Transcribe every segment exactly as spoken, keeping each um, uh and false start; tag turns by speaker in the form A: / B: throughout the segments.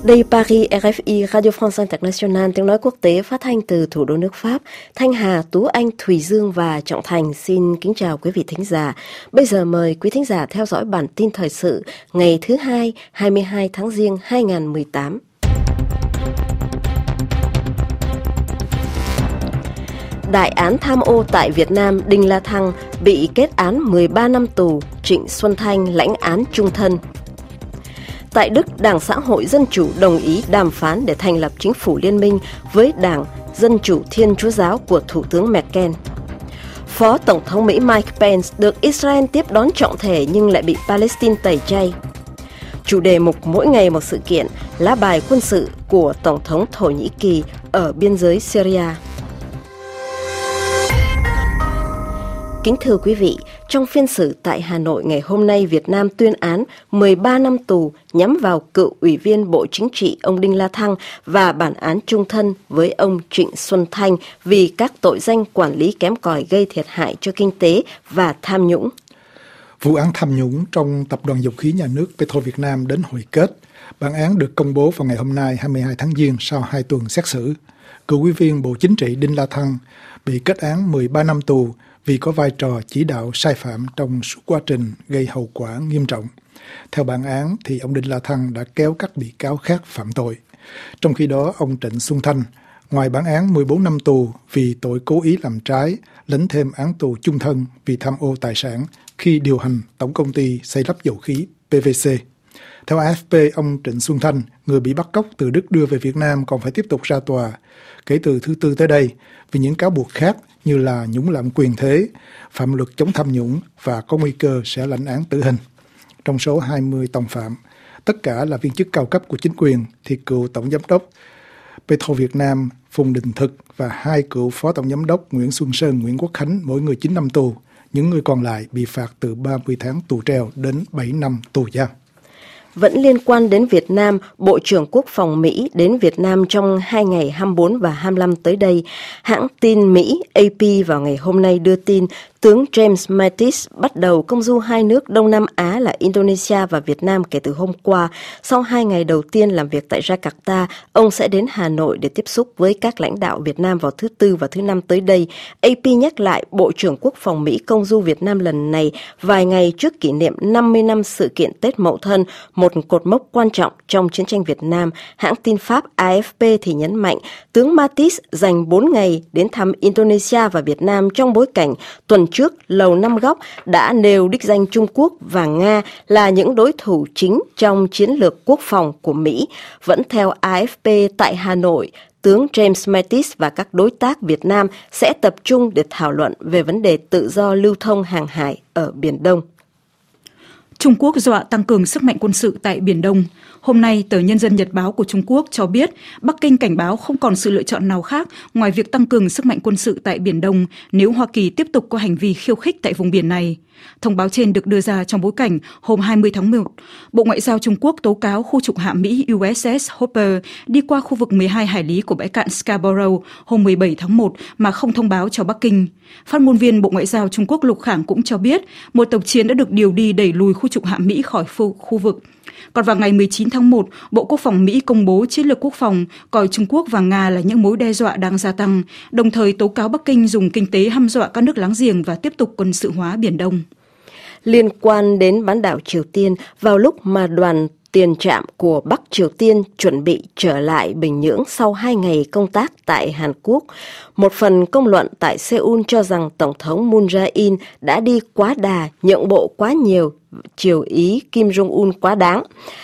A: Đây Paris, rờ ép i, Radio France International, tiếng nói quốc tế phát thanh từ thủ đô nước Pháp. Thanh Hà, Tú Anh, Thùy Dương và Trọng Thành xin kính chào quý vị thính giả. Bây giờ mời quý thính giả theo dõi bản tin thời sự ngày thứ hai, hai mươi hai tháng Giêng hai nghìn không trăm mười tám. Đại án tham ô tại Việt Nam, Đinh La Thăng bị kết án mười ba năm tù, Trịnh Xuân Thanh lãnh án chung thân. Tại Đức, Đảng Xã hội Dân chủ đồng ý đàm phán để thành lập chính phủ liên minh với Đảng Dân chủ Thiên Chúa giáo của Thủ tướng Merkel. Phó Tổng thống Mỹ Mike Pence được Israel tiếp đón trọng thể nhưng lại bị Palestine tẩy chay. Chủ đề mục mỗi ngày một sự kiện, lá bài quân sự của Tổng thống Thổ Nhĩ Kỳ ở biên giới Syria. Kính thưa quý vị, trong phiên xử tại Hà Nội ngày hôm nay, Việt Nam tuyên án mười ba năm tù nhắm vào cựu Ủy viên Bộ Chính trị ông Đinh La Thăng và bản án chung thân với ông Trịnh Xuân Thanh vì các tội danh quản lý kém cỏi gây thiệt hại cho kinh tế và tham nhũng.
B: Vụ án tham nhũng trong Tập đoàn Dầu khí Nhà nước Petro Việt Nam đến hồi kết. Bản án được công bố vào ngày hôm nay hai mươi hai tháng Giêng sau hai tuần xét xử. Cựu Ủy viên Bộ Chính trị Đinh La Thăng bị kết án mười ba năm tù vì có vai trò chỉ đạo sai phạm trong suốt quá trình gây hậu quả nghiêm trọng. Theo bản án thì ông Đinh La Thăng đã kéo các bị cáo khác phạm tội. Trong khi đó, ông Trịnh Xuân Thanh, ngoài bản án mười bốn năm tù vì tội cố ý làm trái, lãnh thêm án tù chung thân vì tham ô tài sản khi điều hành Tổng công ty xây lắp dầu khí pê vê xê. Theo a ép pê, ông Trịnh Xuân Thanh, người bị bắt cóc từ Đức đưa về Việt Nam còn phải tiếp tục ra tòa kể từ thứ Tư tới đây vì những cáo buộc khác như là nhũng lạm quyền thế, phạm luật chống tham nhũng và có nguy cơ sẽ lãnh án tử hình. Trong số hai mươi đồng phạm, tất cả là viên chức cao cấp của chính quyền, thì cựu Tổng Giám đốc Petro Việt Nam Phùng Đình Thực và hai cựu Phó Tổng Giám đốc Nguyễn Xuân Sơn, Nguyễn Quốc Khánh mỗi người chín năm tù. Những người còn lại bị phạt từ ba mươi tháng tù treo đến bảy năm tù giam.
A: Vẫn liên quan đến Việt Nam, Bộ trưởng Quốc phòng Mỹ đến Việt Nam trong hai ngày hai mươi bốn và hai mươi lăm tới đây. Hãng tin Mỹ a pê vào ngày hôm nay đưa tin tướng James Mattis bắt đầu công du hai nước Đông Nam Á là Indonesia và Việt Nam kể từ hôm qua. Sau hai ngày đầu tiên làm việc tại Jakarta, ông sẽ đến Hà Nội để tiếp xúc với các lãnh đạo Việt Nam vào thứ Tư và thứ Năm tới đây. a pê nhắc lại Bộ trưởng Quốc phòng Mỹ công du Việt Nam lần này vài ngày trước kỷ niệm năm mươi năm sự kiện Tết Mậu Thân, một cột mốc quan trọng trong chiến tranh Việt Nam. Hãng tin Pháp a ép pê thì nhấn mạnh tướng Mattis dành bốn ngày đến thăm Indonesia và Việt Nam trong bối cảnh tuần trước Lầu Năm Góc đã nêu đích danh Trung Quốc và Nga là những đối thủ chính trong chiến lược quốc phòng của Mỹ. Vẫn theo a ép pê, tại Hà Nội, tướng James Mattis và các đối tác Việt Nam sẽ tập trung để thảo luận về vấn đề tự do lưu thông hàng hải ở Biển Đông.
C: Trung Quốc dọa tăng cường sức mạnh quân sự tại Biển Đông. Hôm nay, tờ Nhân dân Nhật báo của Trung Quốc cho biết Bắc Kinh cảnh báo không còn sự lựa chọn nào khác ngoài việc tăng cường sức mạnh quân sự tại Biển Đông nếu Hoa Kỳ tiếp tục có hành vi khiêu khích tại vùng biển này. Thông báo trên được đưa ra trong bối cảnh hôm hai mươi tháng một, Bộ Ngoại giao Trung Quốc tố cáo khu trục hạm Mỹ u ét ét Hopper đi qua khu vực mười hai hải lý của bãi cạn Scarborough hôm mười bảy tháng một mà không thông báo cho Bắc Kinh. Phát ngôn viên Bộ Ngoại giao Trung Quốc Lục Khảng cũng cho biết một tàu chiến đã được điều đi đẩy lùi khu trục hạm Mỹ khỏi khu vực. Còn vào ngày mười chín tháng một, Bộ Quốc phòng Mỹ công bố chiến lược quốc phòng coi Trung Quốc và Nga là những mối đe dọa đang gia tăng, đồng thời tố cáo Bắc Kinh dùng kinh tế hăm dọa các nước láng giềng và tiếp tục quân sự hóa Biển Đông.
A: Liên quan đến bán đảo Triều Tiên, vào lúc mà đoàn tiền trạm của Bắc Triều Tiên chuẩn bị trở lại Bình Nhưỡng sau hai ngày công tác tại Hàn Quốc, một phần công luận tại Seoul cho rằng Tổng thống Moon Jae-in đã đi quá đà, nhượng bộ quá nhiều, chiều ý Kim Jong-un quá đáng.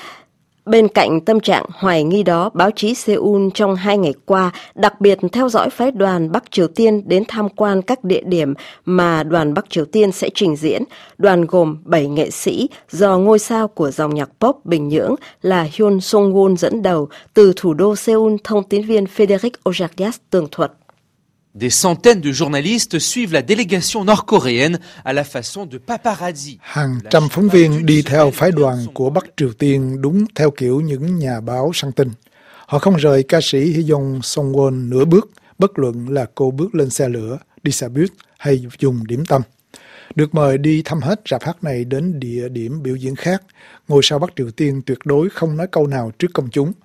A: Bên cạnh tâm trạng hoài nghi đó, báo chí Seoul trong hai ngày qua đặc biệt theo dõi phái đoàn Bắc Triều Tiên đến tham quan các địa điểm mà đoàn Bắc Triều Tiên sẽ trình diễn. Đoàn gồm bảy nghệ sĩ do ngôi sao của dòng nhạc pop Bình Nhưỡng là Hyun Sung-won dẫn đầu. Từ thủ đô Seoul, thông tín viên Frédéric Ojardias tường thuật.
D: Des centaines de journalistes suivent la délégation nord-coréenne à la façon de paparazzi.
B: Hàng trăm phóng viên đi theo phái đoàn của Bắc Triều Tiên đúng theo kiểu những nhà báo săn tin. Họ không rời ca sĩ Hyun Sung-won nửa bước, bất luận là cô bước lên xe lửa, đi xe buýt hay dùng điểm tâm. Được mời đi thăm hết rạp hát này đến địa điểm biểu diễn khác, ngôi sao Bắc Triều Tiên tuyệt đối không nói câu nào trước công chúng.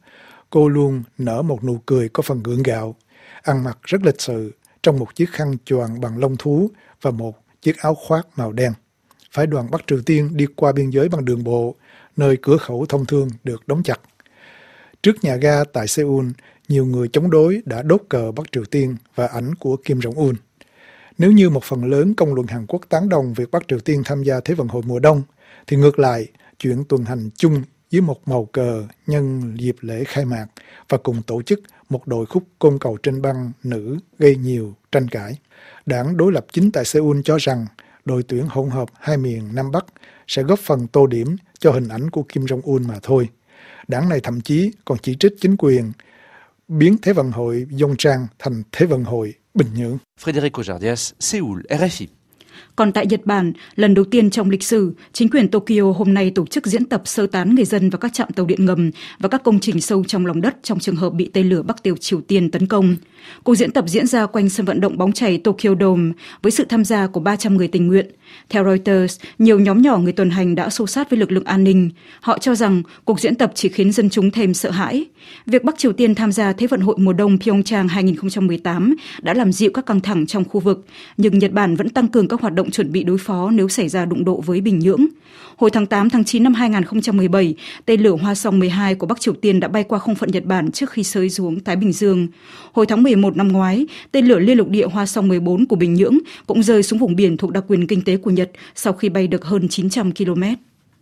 B: Cô luôn nở một nụ cười có phần gượng gạo, ăn mặc rất lịch sự trong một chiếc khăn choàng bằng lông thú và một chiếc áo khoác màu đen. Phái đoàn Bắc Triều Tiên đi qua biên giới bằng đường bộ, nơi cửa khẩu thông thương được đóng chặt. Trước nhà ga tại Seoul, nhiều người chống đối đã đốt cờ Bắc Triều Tiên và ảnh của Kim Jong-un. Nếu như một phần lớn công luận Hàn Quốc tán đồng việc Bắc Triều Tiên tham gia Thế vận hội mùa đông, thì ngược lại, chuyện tuần hành chung dưới một màu cờ nhân dịp lễ khai mạc và cùng tổ chức một đội khúc côn cầu trên băng nữ gây nhiều tranh cãi. Đảng đối lập chính tại Seoul cho rằng đội tuyển hỗn hợp hai miền Nam Bắc sẽ góp phần tô điểm cho hình ảnh của Kim Jong-un mà thôi. Đảng này thậm chí còn chỉ trích chính quyền biến Thế vận hội Pyeongchang thành Thế vận hội Bình Nhưỡng.
D: Federico Jardias, Seoul, R F I.
C: Còn tại Nhật Bản, lần đầu tiên trong lịch sử, chính quyền Tokyo hôm nay tổ chức diễn tập sơ tán người dân vào các trạm tàu điện ngầm và các công trình sâu trong lòng đất trong trường hợp bị tên lửa Bắc Triều Triều Tiên tấn công. Cuộc diễn tập diễn ra quanh sân vận động bóng chày Tokyo Dome với sự tham gia của ba trăm người tình nguyện. Theo Reuters, nhiều nhóm nhỏ người tuần hành đã xô sát với lực lượng an ninh. Họ cho rằng cuộc diễn tập chỉ khiến dân chúng thêm sợ hãi. Việc Bắc Triều Tiên tham gia Thế vận hội mùa đông Pyeongchang hai không một tám đã làm dịu các căng thẳng trong khu vực, nhưng Nhật Bản vẫn tăng cường các hoạt động chuẩn bị đối phó nếu xảy ra đụng độ với Bình Nhưỡng. Hồi tháng tám tháng chín năm hai không một bảy, tên lửa Hoa Song mười hai của Bắc Triều Tiên đã bay qua không phận Nhật Bản trước khi rơi xuống Thái Bình Dương. Hồi tháng mười một năm ngoái, tên lửa liên lục địa Hoa Song mười bốn của Bình Nhưỡng cũng rơi xuống vùng biển thuộc đặc quyền kinh tế của Nhật sau khi bay được hơn chín trăm ki lô mét.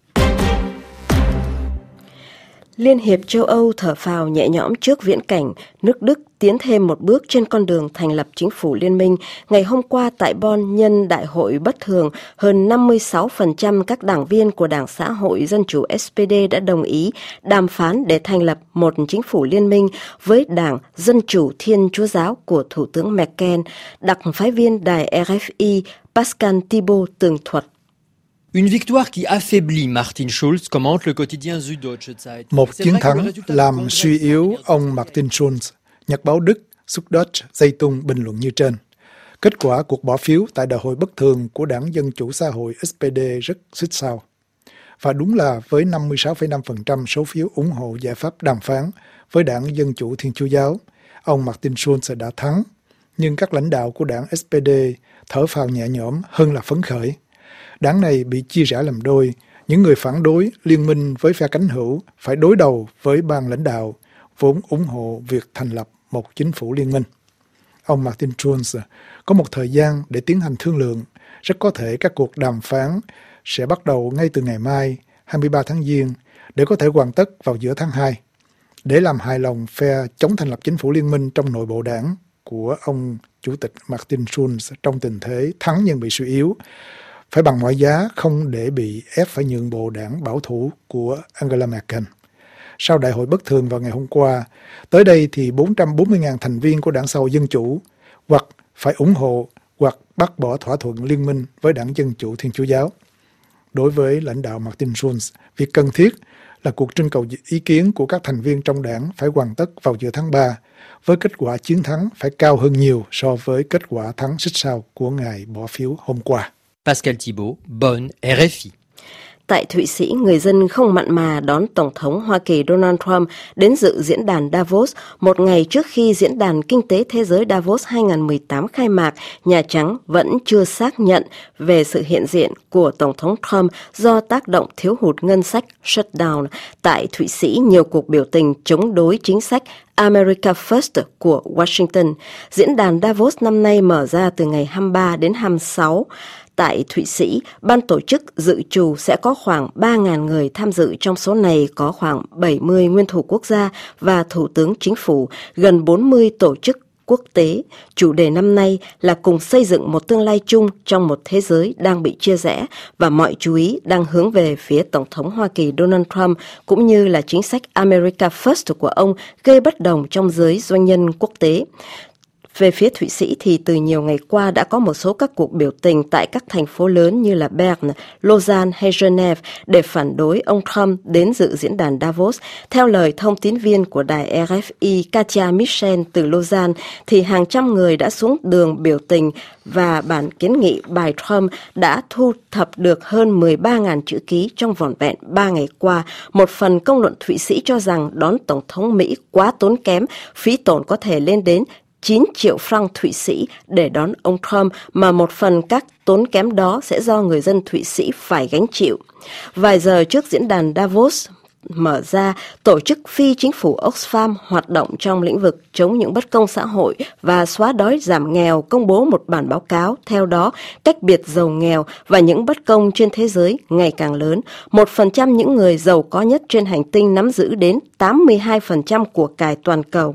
A: Liên hiệp châu Âu thở phào nhẹ nhõm trước viễn cảnh nước Đức tiến thêm một bước trên con đường thành lập chính phủ liên minh. Ngày hôm qua tại Bonn nhân đại hội bất thường, hơn năm mươi sáu phần trăm các đảng viên của Đảng Xã hội Dân chủ S P D đã đồng ý đàm phán để thành lập một chính phủ liên minh với Đảng Dân chủ Thiên Chúa giáo của Thủ tướng Merkel. Đặc phái viên đài R F I Pascal Thibault tường thuật.
E: Une victoire qui affaiblit Martin Schulz, commente le quotidien Süddeutsche Zeitung.
B: Một chiến thắng làm suy yếu ông Martin Schulz. Nhật báo Đức Süddeutsche Zeitung bình luận như trên. Kết quả cuộc bỏ phiếu tại đại hội bất thường của Đảng Dân chủ xã hội S P D rất xích sao. Và đúng là với năm mươi sáu phẩy năm phần trăm số phiếu ủng hộ giải pháp đàm phán với Đảng Dân chủ Thiên Chúa giáo, ông Martin Schulz đã thắng. Nhưng các lãnh đạo của đảng S P D thở phào nhẹ nhõm hơn là phấn khởi. Đảng này bị chia rẽ làm đôi, những người phản đối liên minh với phe cánh hữu phải đối đầu với ban lãnh đạo vốn ủng hộ việc thành lập một chính phủ liên minh. Ông Martin Schulz có một thời gian để tiến hành thương lượng, rất có thể các cuộc đàm phán sẽ bắt đầu ngay từ ngày mai, hai mươi ba tháng Giêng, để có thể hoàn tất vào giữa tháng hai. Để làm hài lòng phe chống thành lập chính phủ liên minh trong nội bộ đảng của ông Chủ tịch Martin Schulz trong tình thế thắng nhưng bị suy yếu, phải bằng mọi giá không để bị ép phải nhượng bộ đảng bảo thủ của Angela Merkel. Sau đại hội bất thường vào ngày hôm qua, tới đây thì bốn trăm bốn mươi nghìn thành viên của Đảng Xã hội Dân chủ hoặc phải ủng hộ hoặc bác bỏ thỏa thuận liên minh với Đảng Dân chủ Thiên Chúa giáo. Đối với lãnh đạo Martin Schulz, việc cần thiết là cuộc trưng cầu ý kiến của các thành viên trong đảng phải hoàn tất vào giữa tháng ba, với kết quả chiến thắng phải cao hơn nhiều so với kết quả thắng xích sao của ngày bỏ phiếu hôm qua.
E: Pascal Thibault, Bonn, R F I.
A: Tại Thụy Sĩ, người dân không mặn mà đón Tổng thống Hoa Kỳ Donald Trump đến dự diễn đàn Davos. Một ngày trước khi diễn đàn Kinh tế Thế giới Davos hai không một tám khai mạc, Nhà Trắng vẫn chưa xác nhận về sự hiện diện của Tổng thống Trump do tác động thiếu hụt ngân sách shutdown. Tại Thụy Sĩ, nhiều cuộc biểu tình chống đối chính sách America First của Washington. Diễn đàn Davos năm nay mở ra từ ngày hai mươi ba đến hai mươi sáu. Tại Thụy Sĩ, ban tổ chức dự trù sẽ có khoảng ba nghìn người tham dự, trong số này có khoảng bảy mươi nguyên thủ quốc gia và thủ tướng chính phủ, gần bốn mươi tổ chức quốc tế. Chủ đề năm nay là cùng xây dựng một tương lai chung trong một thế giới đang bị chia rẽ, và mọi chú ý đang hướng về phía Tổng thống Hoa Kỳ Donald Trump, cũng như là chính sách America First của ông gây bất đồng trong giới doanh nhân quốc tế. Về phía Thụy Sĩ thì từ nhiều ngày qua đã có một số các cuộc biểu tình tại các thành phố lớn như là Berne, Lausanne hay Geneva để phản đối ông Trump đến dự diễn đàn Davos. Theo lời thông tín viên của đài R F I Katia Michel từ Lausanne, thì hàng trăm người đã xuống đường biểu tình và bản kiến nghị bài Trump đã thu thập được hơn mười ba nghìn chữ ký trong vỏn vẹn ba ngày qua. Một phần công luận Thụy Sĩ cho rằng đón Tổng thống Mỹ quá tốn kém, phí tổn có thể lên đến chín triệu franc Thụy Sĩ để đón ông Trump, mà một phần các tốn kém đó sẽ do người dân Thụy Sĩ phải gánh chịu. Vài giờ trước diễn đàn Davos mở ra, tổ chức phi chính phủ Oxfam hoạt động trong lĩnh vực chống những bất công xã hội và xóa đói giảm nghèo công bố một bản báo cáo. Theo đó, cách biệt giàu nghèo và những bất công trên thế giới ngày càng lớn. Một phần trăm những người giàu có nhất trên hành tinh nắm giữ đến tám mươi hai phần trăm của cải toàn cầu.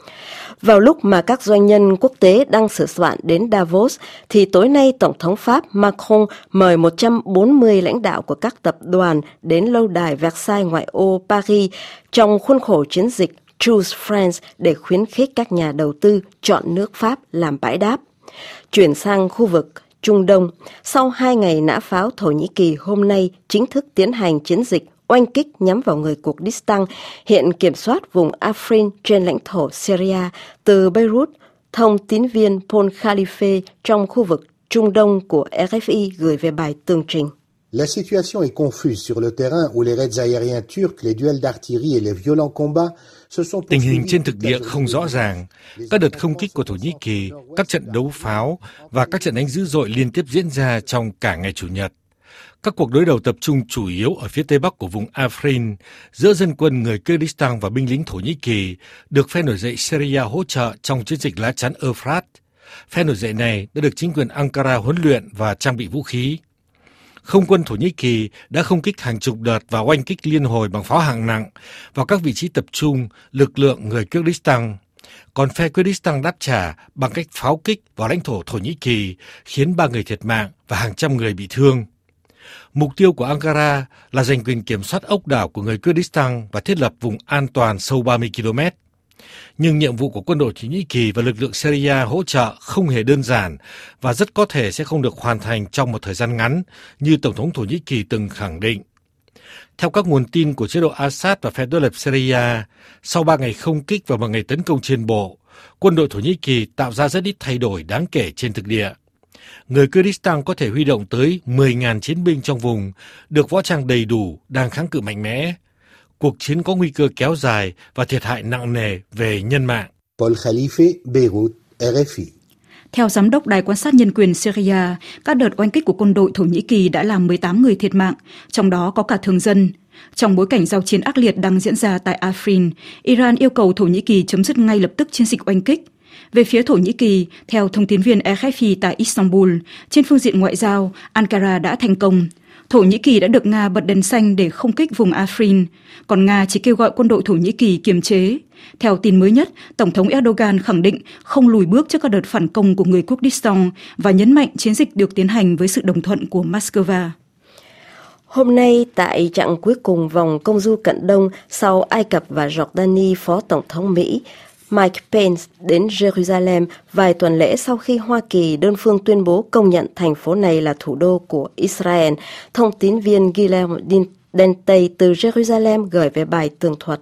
A: Vào lúc mà các doanh nhân quốc tế đang sửa soạn đến Davos, thì tối nay Tổng thống Pháp Macron mời một trăm bốn mươi lãnh đạo của các tập đoàn đến lâu đài Versailles ngoại ô Paris trong khuôn khổ chiến dịch Choose France để khuyến khích các nhà đầu tư chọn nước Pháp làm bãi đáp. Chuyển sang khu vực Trung Đông, sau hai ngày nã pháo, Thổ Nhĩ Kỳ hôm nay chính thức tiến hành chiến dịch oanh kích nhắm vào người Kurdistan, hiện kiểm soát vùng Afrin trên lãnh thổ Syria. Từ Beirut, thông tín viên Paul Khalife trong khu vực Trung Đông của R F I gửi về bài tường trình.
F: La situation est confuse sur le terrain où les raids aériens turcs, les duels d'artillerie et les violents combats se sont.
G: Tình hình trên thực địa không rõ ràng. Các đợt không kích của Thổ Nhĩ Kỳ, các trận đấu pháo và các trận đánh dữ dội liên tiếp diễn ra trong cả ngày Chủ nhật. Các cuộc đối đầu tập trung chủ yếu ở phía tây bắc của vùng Afrin giữa dân quân người Kurdistan và binh lính Thổ Nhĩ Kỳ được phe nổi dậy Syria hỗ trợ trong chiến dịch lá chắn Euphrates. Phe nổi dậy này đã được chính quyền Ankara huấn luyện và trang bị vũ khí. Không quân Thổ Nhĩ Kỳ đã không kích hàng chục đợt và oanh kích liên hồi bằng pháo hạng nặng vào các vị trí tập trung lực lượng người Kurdistan. Còn phe Kurdistan đáp trả bằng cách pháo kích vào lãnh thổ Thổ Nhĩ Kỳ, khiến ba người thiệt mạng và hàng trăm người bị thương. Mục tiêu của Ankara là giành quyền kiểm soát ốc đảo của người Kurdistan và thiết lập vùng an toàn sâu ba mươi ki lô mét. Nhưng nhiệm vụ của quân đội Thổ Nhĩ Kỳ và lực lượng Syria hỗ trợ không hề đơn giản và rất có thể sẽ không được hoàn thành trong một thời gian ngắn như Tổng thống Thổ Nhĩ Kỳ từng khẳng định. Theo các nguồn tin của chế độ Assad và phe đối lập Syria, sau ba ngày không kích và một ngày tấn công trên bộ, quân đội Thổ Nhĩ Kỳ tạo ra rất ít thay đổi đáng kể trên thực địa. Người Kurdistan có thể huy động tới mười nghìn chiến binh trong vùng, được võ trang đầy đủ, đang kháng cự mạnh mẽ. Cuộc chiến có nguy cơ kéo dài và thiệt hại nặng nề về nhân mạng.
F: Paul Khalife, Beirut, R F I.
C: Theo Giám đốc Đài quan sát nhân quyền Syria, các đợt oanh kích của quân đội Thổ Nhĩ Kỳ đã làm mười tám người thiệt mạng, trong đó có cả thường dân. Trong bối cảnh giao chiến ác liệt đang diễn ra tại Afrin, Iran yêu cầu Thổ Nhĩ Kỳ chấm dứt ngay lập tức chiến dịch oanh kích. Về phía Thổ Nhĩ Kỳ, theo thông tín viên R F I tại Istanbul, trên phương diện ngoại giao, Ankara đã thành công. Thổ Nhĩ Kỳ đã được Nga bật đèn xanh để không kích vùng Afrin, còn Nga chỉ kêu gọi quân đội Thổ Nhĩ Kỳ kiềm chế. Theo tin mới nhất, Tổng thống Erdogan khẳng định không lùi bước trước các đợt phản công của người Kurdistan và nhấn mạnh chiến dịch được tiến hành với sự đồng thuận của Moscow.
A: Hôm nay, tại chặng cuối cùng vòng công du Cận Đông sau Ai Cập và Jordani, Phó Tổng thống Mỹ Mike Pence đến Jerusalem vài tuần lễ sau khi Hoa Kỳ đơn phương tuyên bố công nhận thành phố này là thủ đô của Israel. Thông tín viên Guilherme Dente từ Jerusalem gửi về bài tường thuật.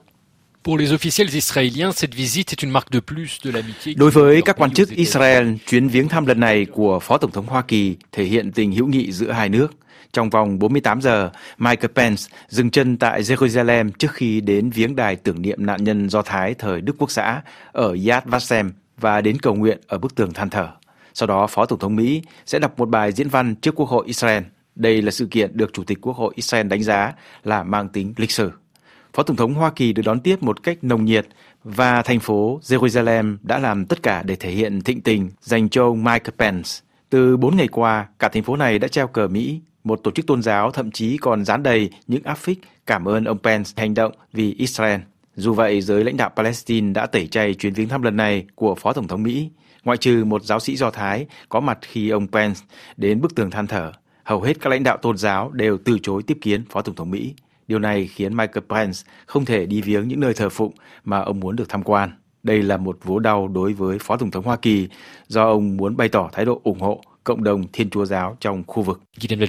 H: Đối với các quan chức Israel, chuyến viếng thăm lần này của Phó Tổng thống Hoa Kỳ thể hiện tình hữu nghị giữa hai nước. Trong vòng bốn mươi tám giờ, Mike Pence dừng chân tại Jerusalem trước khi đến viếng đài tưởng niệm nạn nhân Do Thái thời Đức Quốc xã ở Yad Vashem và đến cầu nguyện ở bức tường than thở. Sau đó, Phó Tổng thống Mỹ sẽ đọc một bài diễn văn trước Quốc hội Israel. Đây là sự kiện được Chủ tịch Quốc hội Israel đánh giá là mang tính lịch sử. Phó Tổng thống Hoa Kỳ được đón tiếp một cách nồng nhiệt và thành phố Jerusalem đã làm tất cả để thể hiện thịnh tình dành cho ông Mike Pence. Từ bốn ngày qua, cả thành phố này đã treo cờ Mỹ. Một tổ chức tôn giáo thậm chí còn dán đầy những áp phích cảm ơn ông Pence hành động vì Israel. Dù vậy, giới lãnh đạo Palestine đã tẩy chay chuyến viếng thăm lần này của Phó Tổng thống Mỹ. Ngoại trừ một giáo sĩ Do Thái có mặt khi ông Pence đến bức tường than thở, hầu hết các lãnh đạo tôn giáo đều từ chối tiếp kiến Phó Tổng thống Mỹ. Điều này khiến Mike Pence không thể đi viếng những nơi thờ phụng mà ông muốn được tham quan. Đây là một vố đau đối với Phó Tổng thống Hoa Kỳ do ông muốn bày tỏ thái độ ủng hộ cộng đồng Thiên Chúa giáo trong khu vực.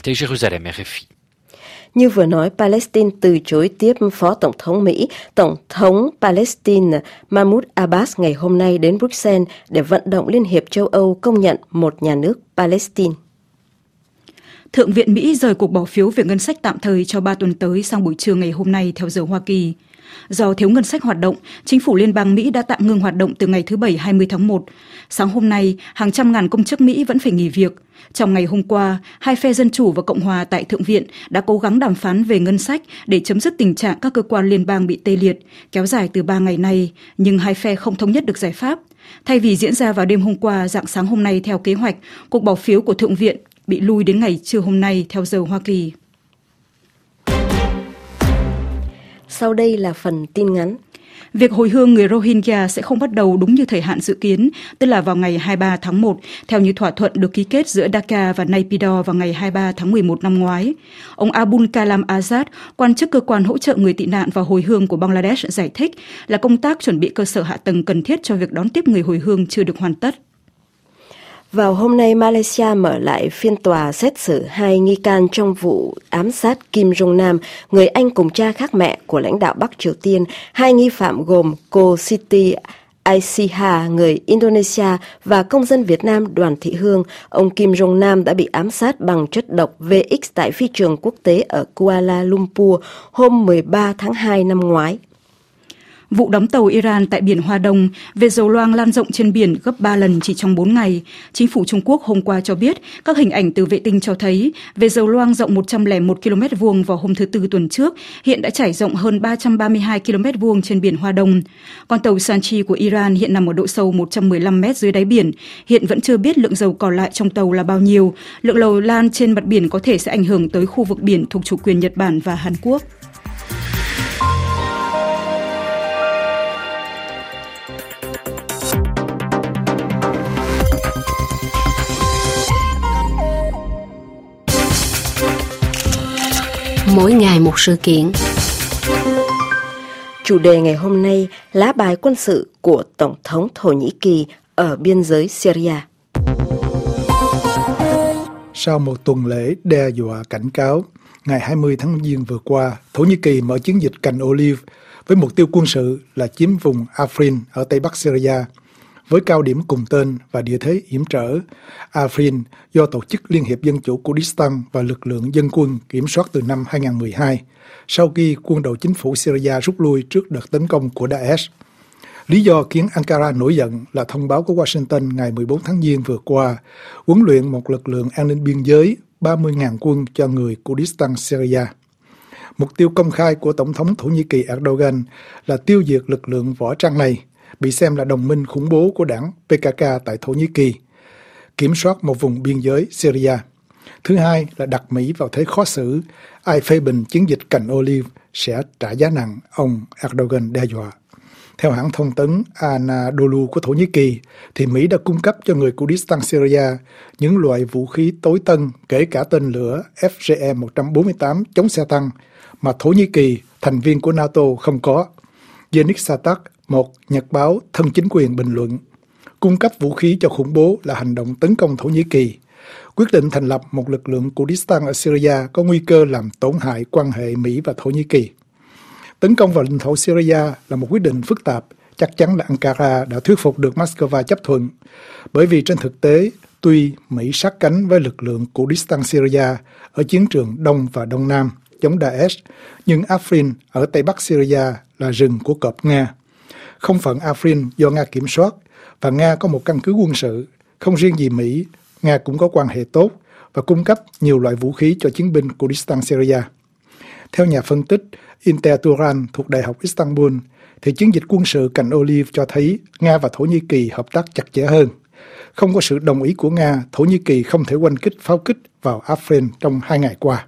A: Như vừa nói, Palestine từ chối tiếp Phó Tổng thống Mỹ, Tổng thống Palestine Mahmoud Abbas ngày hôm nay đến Bruxelles để vận động Liên hiệp châu Âu công nhận một nhà nước Palestine.
C: Thượng viện Mỹ rời cuộc bỏ phiếu về ngân sách tạm thời cho ba tuần tới sang buổi trưa ngày hôm nay theo giờ Hoa Kỳ. Do thiếu ngân sách hoạt động, chính phủ liên bang Mỹ đã tạm ngưng hoạt động từ ngày thứ Bảy hai mươi tháng một. Sáng hôm nay, hàng trăm ngàn công chức Mỹ vẫn phải nghỉ việc. Trong ngày hôm qua, hai phe Dân Chủ và Cộng Hòa tại Thượng viện đã cố gắng đàm phán về ngân sách để chấm dứt tình trạng các cơ quan liên bang bị tê liệt, kéo dài từ ba ngày nay, nhưng hai phe không thống nhất được giải pháp. Thay vì diễn ra vào đêm hôm qua, rạng sáng hôm nay theo kế hoạch, cuộc bỏ phiếu của Thượng viện bị lùi đến ngày trưa hôm nay theo giờ Hoa Kỳ.
A: Sau đây là phần tin ngắn.
C: Việc hồi hương người Rohingya sẽ không bắt đầu đúng như thời hạn dự kiến, tức là vào ngày hai mươi ba tháng một, theo như thỏa thuận được ký kết giữa Dhaka và Naypyidaw vào ngày hai mươi ba tháng mười một năm ngoái. Ông Abul Kalam Azad, quan chức cơ quan hỗ trợ người tị nạn và hồi hương của Bangladesh giải thích là công tác chuẩn bị cơ sở hạ tầng cần thiết cho việc đón tiếp người hồi hương chưa được hoàn tất.
A: Vào hôm nay, Malaysia mở lại phiên tòa xét xử hai nghi can trong vụ ám sát Kim Jong Nam, người anh cùng cha khác mẹ của lãnh đạo Bắc Triều Tiên. Hai nghi phạm gồm cô Siti Aisyah, người Indonesia, và công dân Việt Nam Đoàn Thị Hương. Ông Kim Jong Nam đã bị ám sát bằng chất độc vê ích tại phi trường quốc tế ở Kuala Lumpur hôm mười ba tháng hai năm ngoái.
C: Vụ đóng tàu Iran tại biển Hoa Đông về dầu loang lan rộng trên biển gấp ba lần chỉ trong bốn ngày. Chính phủ Trung Quốc hôm qua cho biết các hình ảnh từ vệ tinh cho thấy về dầu loang rộng một trăm lẻ một ki lô mét vuông vào hôm thứ Tư tuần trước hiện đã trải rộng hơn ba trăm ba mươi hai ki lô mét vuông trên biển Hoa Đông. Con tàu Sanchi của Iran hiện nằm ở độ sâu một trăm mười lăm mét dưới đáy biển. Hiện vẫn chưa biết lượng dầu còn lại trong tàu là bao nhiêu. Lượng dầu lan trên mặt biển có thể sẽ ảnh hưởng tới khu vực biển thuộc chủ quyền Nhật Bản và Hàn Quốc.
I: Mỗi ngày một sự kiện.
A: Chủ đề ngày hôm nay, lá bài quân sự của Tổng thống Thổ Nhĩ Kỳ ở biên giới Syria.
B: Sau một tuần lễ đe dọa cảnh cáo, ngày hai mươi tháng Giêng vừa qua, Thổ Nhĩ Kỳ mở chiến dịch cành Olive với mục tiêu quân sự là chiếm vùng Afrin ở Tây Bắc Syria. Với cao điểm cùng tên và địa thế hiểm trở, Afrin do Tổ chức Liên hiệp Dân chủ Kurdistan và lực lượng dân quân kiểm soát từ năm hai không một hai, sau khi quân đội chính phủ Syria rút lui trước đợt tấn công của Daesh. Lý do khiến Ankara nổi giận là thông báo của Washington ngày mười bốn tháng Giêng vừa qua, huấn luyện một lực lượng an ninh biên giới ba mươi nghìn quân cho người Kurdistan Syria. Mục tiêu công khai của Tổng thống Thổ Nhĩ Kỳ Erdogan là tiêu diệt lực lượng võ trang này, bị xem là đồng minh khủng bố của đảng pê ca ca tại Thổ Nhĩ Kỳ, kiểm soát một vùng biên giới Syria. Thứ hai là đặt Mỹ vào thế khó xử, ai phê bình chiến dịch cành Olive sẽ trả giá nặng, ông Erdogan đe dọa. Theo hãng thông tấn Anadolu của Thổ Nhĩ Kỳ, thì Mỹ đã cung cấp cho người Kurdistan Syria những loại vũ khí tối tân, kể cả tên lửa F G M một trăm bốn mươi tám chống xe tăng, mà Thổ Nhĩ Kỳ, thành viên của NATO, không có. Yenik Satak, một nhật báo thân chính quyền bình luận, cung cấp vũ khí cho khủng bố là hành động tấn công Thổ Nhĩ Kỳ. Quyết định thành lập một lực lượng Kurdistan ở Syria có nguy cơ làm tổn hại quan hệ Mỹ và Thổ Nhĩ Kỳ. Tấn công vào lãnh thổ Syria là một quyết định phức tạp, chắc chắn là Ankara đã thuyết phục được Moscow chấp thuận. Bởi vì trên thực tế, tuy Mỹ sát cánh với lực lượng Kurdistan Syria ở chiến trường Đông và Đông Nam chống Daesh, nhưng Afrin ở Tây Bắc Syria là rừng của cọp Nga. Không phận Afrin do Nga kiểm soát, và Nga có một căn cứ quân sự. Không riêng gì Mỹ, Nga cũng có quan hệ tốt và cung cấp nhiều loại vũ khí cho chiến binh Kurdistan Syria. Theo nhà phân tích Inter Turan thuộc Đại học Istanbul, thì chiến dịch quân sự cành Olive cho thấy Nga và Thổ Nhĩ Kỳ hợp tác chặt chẽ hơn. Không có sự đồng ý của Nga, Thổ Nhĩ Kỳ không thể oanh kích pháo kích vào Afrin trong hai ngày qua.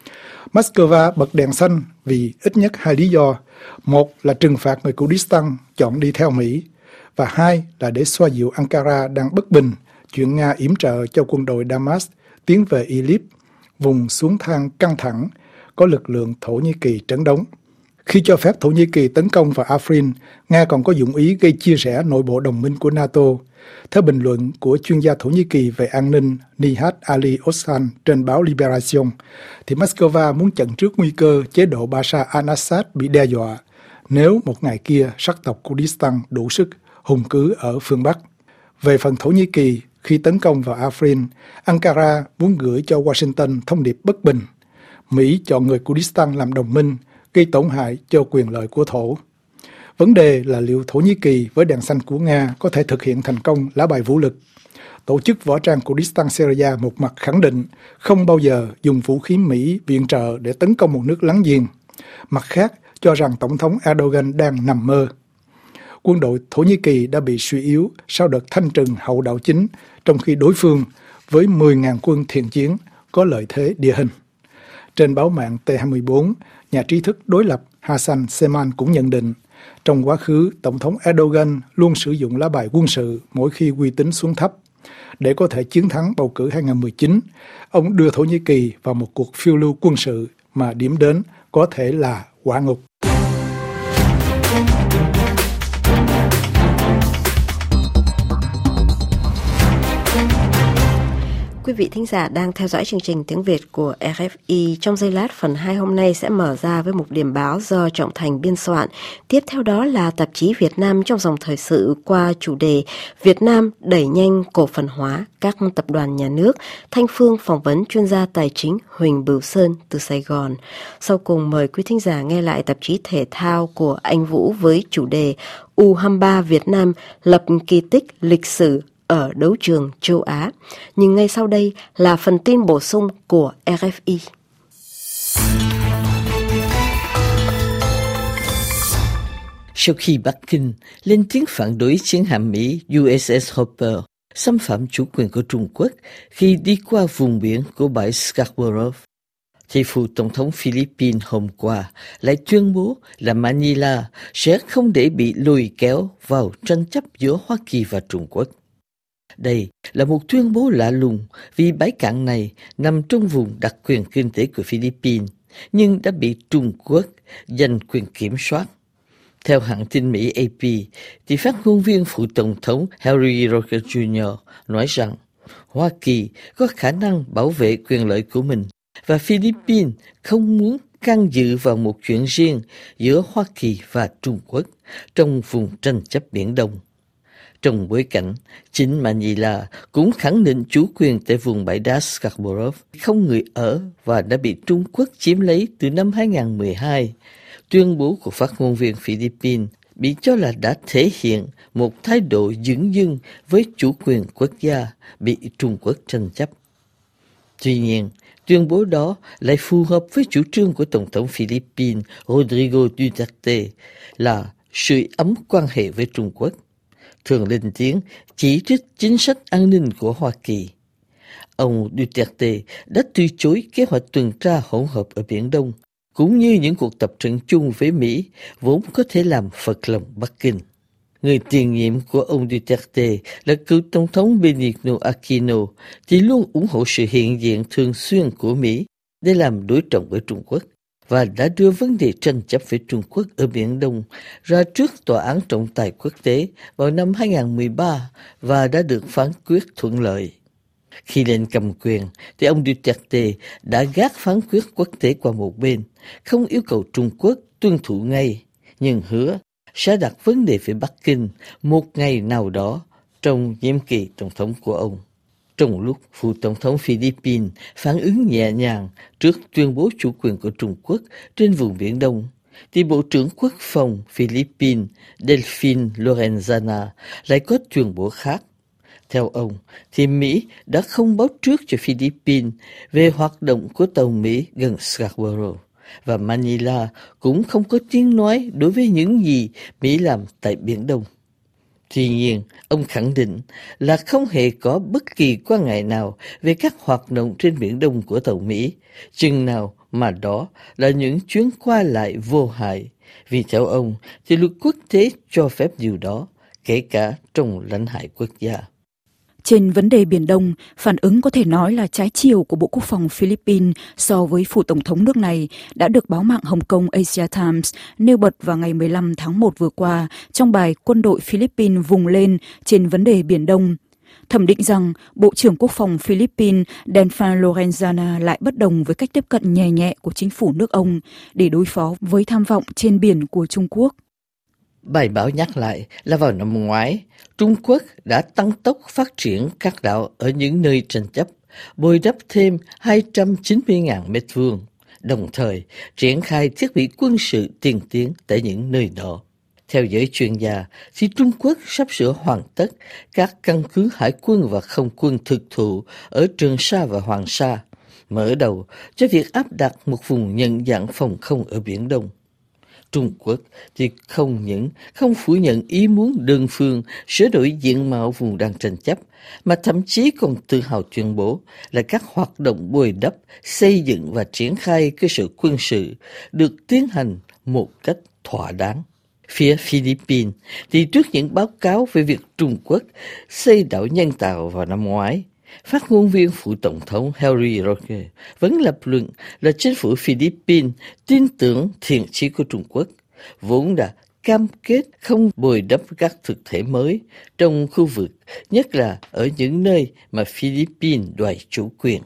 B: Moscow bật đèn xanh vì ít nhất hai lý do. Một là trừng phạt người Kurdistan chọn đi theo Mỹ, và hai là để xoa dịu Ankara đang bất bình chuyện Nga yểm trợ cho quân đội Damas tiến về Idlib, vùng xuống thang căng thẳng, có lực lượng Thổ Nhĩ Kỳ trấn đóng. Khi cho phép Thổ Nhĩ Kỳ tấn công vào Afrin, Nga còn có dụng ý gây chia rẽ nội bộ đồng minh của NATO. Theo bình luận của chuyên gia Thổ Nhĩ Kỳ về an ninh Nihat Ali Osman trên báo Liberation, thì Moscow muốn chặn trước nguy cơ chế độ Bashar al-Assad bị đe dọa nếu một ngày kia sắc tộc Kurdistan đủ sức hùng cứ ở phương Bắc. Về phần Thổ Nhĩ Kỳ, khi tấn công vào Afrin, Ankara muốn gửi cho Washington thông điệp bất bình. Mỹ chọn người Kurdistan làm đồng minh, gây tổn hại cho quyền lợi của Thổ. Vấn đề là liệu Thổ Nhĩ Kỳ với đèn xanh của Nga có thể thực hiện thành công lá bài vũ lực. Tổ chức võ trang Kurdistan Syria một mặt khẳng định không bao giờ dùng vũ khí Mỹ viện trợ để tấn công một nước láng giềng. Mặt khác, cho rằng Tổng thống Erdogan đang nằm mơ. Quân đội Thổ Nhĩ Kỳ đã bị suy yếu sau đợt thanh trừng hậu đảo chính, trong khi đối phương với mười nghìn quân thiện chiến có lợi thế địa hình. Trên báo mạng T hai mươi bốn, nhà trí thức đối lập Hassan Seman cũng nhận định, trong quá khứ, Tổng thống Erdogan luôn sử dụng lá bài quân sự mỗi khi uy tín xuống thấp. Để có thể chiến thắng bầu cử hai không một chín, ông đưa Thổ Nhĩ Kỳ vào một cuộc phiêu lưu quân sự mà điểm đến có thể là quả ngục.
A: Quý vị thính giả đang theo dõi chương trình tiếng Việt của rờ ép i. Trong giây lát, phần hai hôm nay sẽ mở ra với một điểm báo do Trọng Thành biên soạn. Tiếp theo đó là tạp chí Việt Nam trong dòng thời sự qua chủ đề Việt Nam đẩy nhanh cổ phần hóa các tập đoàn nhà nước. Thanh Phương phỏng vấn chuyên gia tài chính Huỳnh Bửu Sơn từ Sài Gòn. Sau cùng mời quý thính giả nghe lại tạp chí thể thao của anh Vũ với chủ đề U hai mươi ba Việt Nam lập kỳ tích lịch sử ở đấu trường châu Á. Nhưng ngay sau đây là phần tin bổ sung của rờ ép i.
I: Sau khi Bắc Kinh lên tiếng phản đối chiến hạm Mỹ u ét ét Hopper xâm phạm chủ quyền của Trung Quốc khi đi qua vùng biển của bãi Scarborough, thì phụ tổng thống Philippines hôm qua lại tuyên bố là Manila sẽ không để bị lôi kéo vào tranh chấp giữa Hoa Kỳ và Trung Quốc. Đây là một tuyên bố lạ lùng vì bãi cạn này nằm trong vùng đặc quyền kinh tế của Philippines, nhưng đã bị Trung Quốc giành quyền kiểm soát. Theo hãng tin Mỹ a pê, thì phát ngôn viên phụ tổng thống Harry Roque Junior nói rằng Hoa Kỳ có khả năng bảo vệ quyền lợi của mình và Philippines không muốn can dự vào một chuyện riêng giữa Hoa Kỳ và Trung Quốc trong vùng tranh chấp Biển Đông. Trong bối cảnh, chính Manila cũng khẳng định chủ quyền tại vùng bãi đá Scarborough không người ở và đã bị Trung Quốc chiếm lấy từ năm hai không một hai. Tuyên bố của phát ngôn viên Philippines bị cho là đã thể hiện một thái độ dửng dưng với chủ quyền quốc gia bị Trung Quốc tranh chấp. Tuy nhiên, tuyên bố đó lại phù hợp với chủ trương của Tổng thống Philippines Rodrigo Duterte là sưởi ấm quan hệ với Trung Quốc, thường lên tiếng chỉ trích chính sách an ninh của Hoa Kỳ. Ông Duterte đã từ chối kế hoạch tuần tra hỗn hợp ở Biển Đông, cũng như những cuộc tập trận chung với Mỹ vốn có thể làm phật lòng Bắc Kinh. Người tiền nhiệm của ông Duterte là cựu Tổng thống Benigno Aquino thì luôn ủng hộ sự hiện diện thường xuyên của Mỹ để làm đối trọng với Trung Quốc và đã đưa vấn đề tranh chấp với Trung Quốc ở Biển Đông ra trước Tòa án Trọng tài quốc tế vào năm hai không một ba và đã được phán quyết thuận lợi. Khi lên cầm quyền, thì ông Duterte đã gác phán quyết quốc tế qua một bên, không yêu cầu Trung Quốc tuân thủ ngay, nhưng hứa sẽ đặt vấn đề với Bắc Kinh một ngày nào đó trong nhiệm kỳ tổng thống của ông. Trong lúc phụ tổng thống Philippines phản ứng nhẹ nhàng trước tuyên bố chủ quyền của Trung Quốc trên vùng Biển Đông, thì Bộ trưởng Quốc phòng Philippines Delfin Lorenzana lại có tuyên bố khác. Theo ông, thì Mỹ đã không báo trước cho Philippines về hoạt động của tàu Mỹ gần Scarborough, và Manila cũng không có tiếng nói đối với những gì Mỹ làm tại Biển Đông. Tuy nhiên, ông khẳng định là không hề có bất kỳ quan ngại nào về các hoạt động trên Biển Đông của tàu Mỹ, chừng nào mà đó là những chuyến qua lại vô hại, vì theo ông thì luật quốc tế cho phép điều đó, kể cả trong lãnh hải quốc gia.
C: Trên vấn đề Biển Đông, phản ứng có thể nói là trái chiều của Bộ Quốc phòng Philippines so với phủ tổng thống nước này đã được báo mạng Hồng Kông Asia Times nêu bật vào ngày mười lăm tháng một vừa qua trong bài Quân đội Philippines vùng lên trên vấn đề Biển Đông. Thẩm định rằng Bộ trưởng Quốc phòng Philippines Delfin Lorenzana lại bất đồng với cách tiếp cận nhẹ nhẹ của chính phủ nước ông để đối phó với tham vọng trên biển của Trung Quốc.
I: Bài báo nhắc lại là vào năm ngoái, Trung Quốc đã tăng tốc phát triển các đảo ở những nơi tranh chấp, bồi đắp thêm hai trăm chín mươi nghìn mét vuông, đồng thời triển khai thiết bị quân sự tiên tiến tại những nơi đó. Theo giới chuyên gia, thì Trung Quốc sắp sửa hoàn tất các căn cứ hải quân và không quân thực thụ ở Trường Sa và Hoàng Sa, mở đầu cho việc áp đặt một vùng nhận dạng phòng không ở Biển Đông. Trung Quốc thì không những không phủ nhận ý muốn đơn phương sửa đổi diện mạo vùng đang tranh chấp, mà thậm chí còn tự hào tuyên bố là các hoạt động bồi đắp, xây dựng và triển khai cơ sở quân sự được tiến hành một cách thỏa đáng. Phía Philippines thì trước những báo cáo về việc Trung Quốc xây đảo nhân tạo vào năm ngoái, phát ngôn viên phủ tổng thống Harry Roque vẫn lập luận là chính phủ Philippines tin tưởng thiện chí của Trung Quốc, vốn đã cam kết không bồi đắp các thực thể mới trong khu vực, nhất là ở những nơi mà Philippines đòi chủ quyền.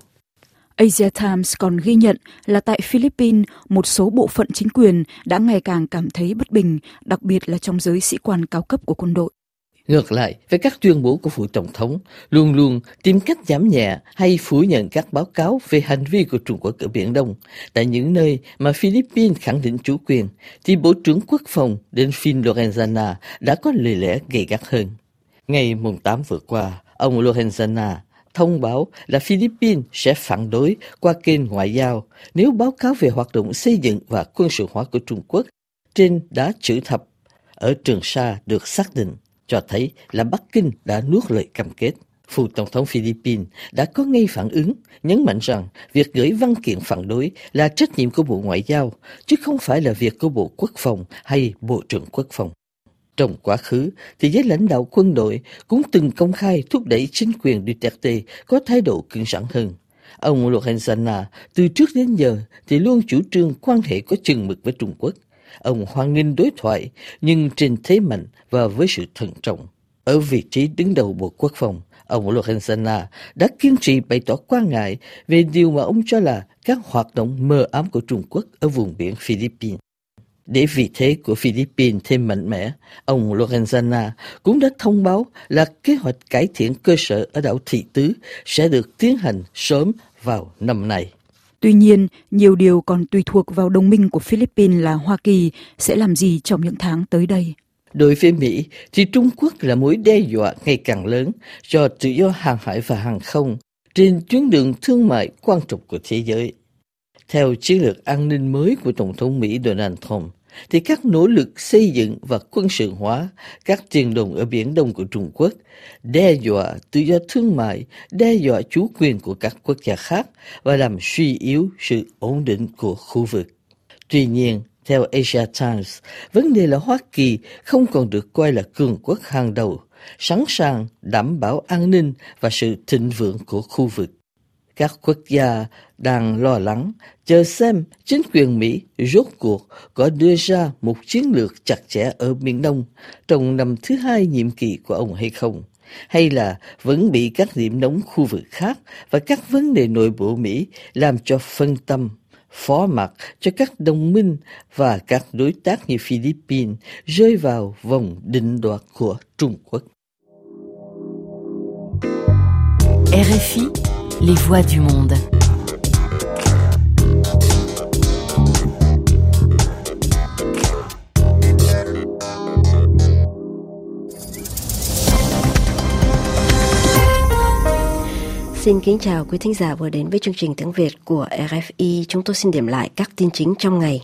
C: Asia Times còn ghi nhận là tại Philippines, một số bộ phận chính quyền đã ngày càng cảm thấy bất bình, đặc biệt là trong giới sĩ quan cao cấp của quân đội.
I: Ngược lại, với các tuyên bố của phủ tổng thống, luôn luôn tìm cách giảm nhẹ hay phủ nhận các báo cáo về hành vi của Trung Quốc ở Biển Đông. Tại những nơi mà Philippines khẳng định chủ quyền, thì Bộ trưởng Quốc phòng Delfin Lorenzana đã có lời lẽ gay gắt hơn. Ngày mùng tám vừa qua, ông Lorenzana thông báo là Philippines sẽ phản đối qua kênh ngoại giao nếu báo cáo về hoạt động xây dựng và quân sự hóa của Trung Quốc trên đá chữ thập ở Trường Sa được xác định, cho thấy là Bắc Kinh đã nuốt lời cam kết. Phủ tổng thống Philippines đã có ngay phản ứng, nhấn mạnh rằng việc gửi văn kiện phản đối là trách nhiệm của Bộ Ngoại giao, chứ không phải là việc của Bộ Quốc phòng hay Bộ trưởng Quốc phòng. Trong quá khứ, thì giới lãnh đạo quân đội cũng từng công khai thúc đẩy chính quyền Duterte có thái độ cứng rắn hơn. Ông Lorenzana từ trước đến giờ thì luôn chủ trương quan hệ có chừng mực với Trung Quốc. Ông hoan nghênh đối thoại, nhưng trên thế mạnh và với sự thận trọng. Ở vị trí đứng đầu Bộ Quốc phòng, ông Lorenzana đã kiên trì bày tỏ quan ngại về điều mà ông cho là các hoạt động mờ ám của Trung Quốc ở vùng biển Philippines. Để vị thế của Philippines thêm mạnh mẽ, ông Lorenzana cũng đã thông báo là kế hoạch cải thiện cơ sở ở đảo Thị Tứ sẽ được tiến hành sớm vào năm nay.
C: Tuy nhiên, nhiều điều còn tùy thuộc vào đồng minh của Philippines là Hoa Kỳ sẽ làm gì trong những tháng tới đây.
I: Đối với Mỹ, thì Trung Quốc là mối đe dọa ngày càng lớn cho tự do hàng hải và hàng không trên tuyến đường thương mại quan trọng của thế giới. Theo chiến lược an ninh mới của Tổng thống Mỹ Donald Trump, thì các nỗ lực xây dựng và quân sự hóa các tiền đồn ở Biển Đông của Trung Quốc đe dọa tự do thương mại, đe dọa chủ quyền của các quốc gia khác và làm suy yếu sự ổn định của khu vực. Tuy nhiên, theo Asia Times, vấn đề là Hoa Kỳ không còn được coi là cường quốc hàng đầu, sẵn sàng đảm bảo an ninh và sự thịnh vượng của khu vực. Các quốc gia đang lo lắng, chờ xem chính quyền Mỹ rốt cuộc có đưa ra một chiến lược chặt chẽ ở Biển Đông trong năm thứ hai nhiệm kỳ của ông hay không, hay là vẫn bị các điểm nóng khu vực khác và các vấn đề nội bộ Mỹ làm cho phân tâm, phó mặc cho các đồng minh và các đối tác như Philippines rơi vào vòng định đoạt của Trung Quốc.
J: rờ ép i, les voix du monde.
A: Xin kính chào quý thính giả vừa đến với chương trình tiếng Việt của rờ ép i. Chúng tôi xin điểm lại các tin chính trong ngày.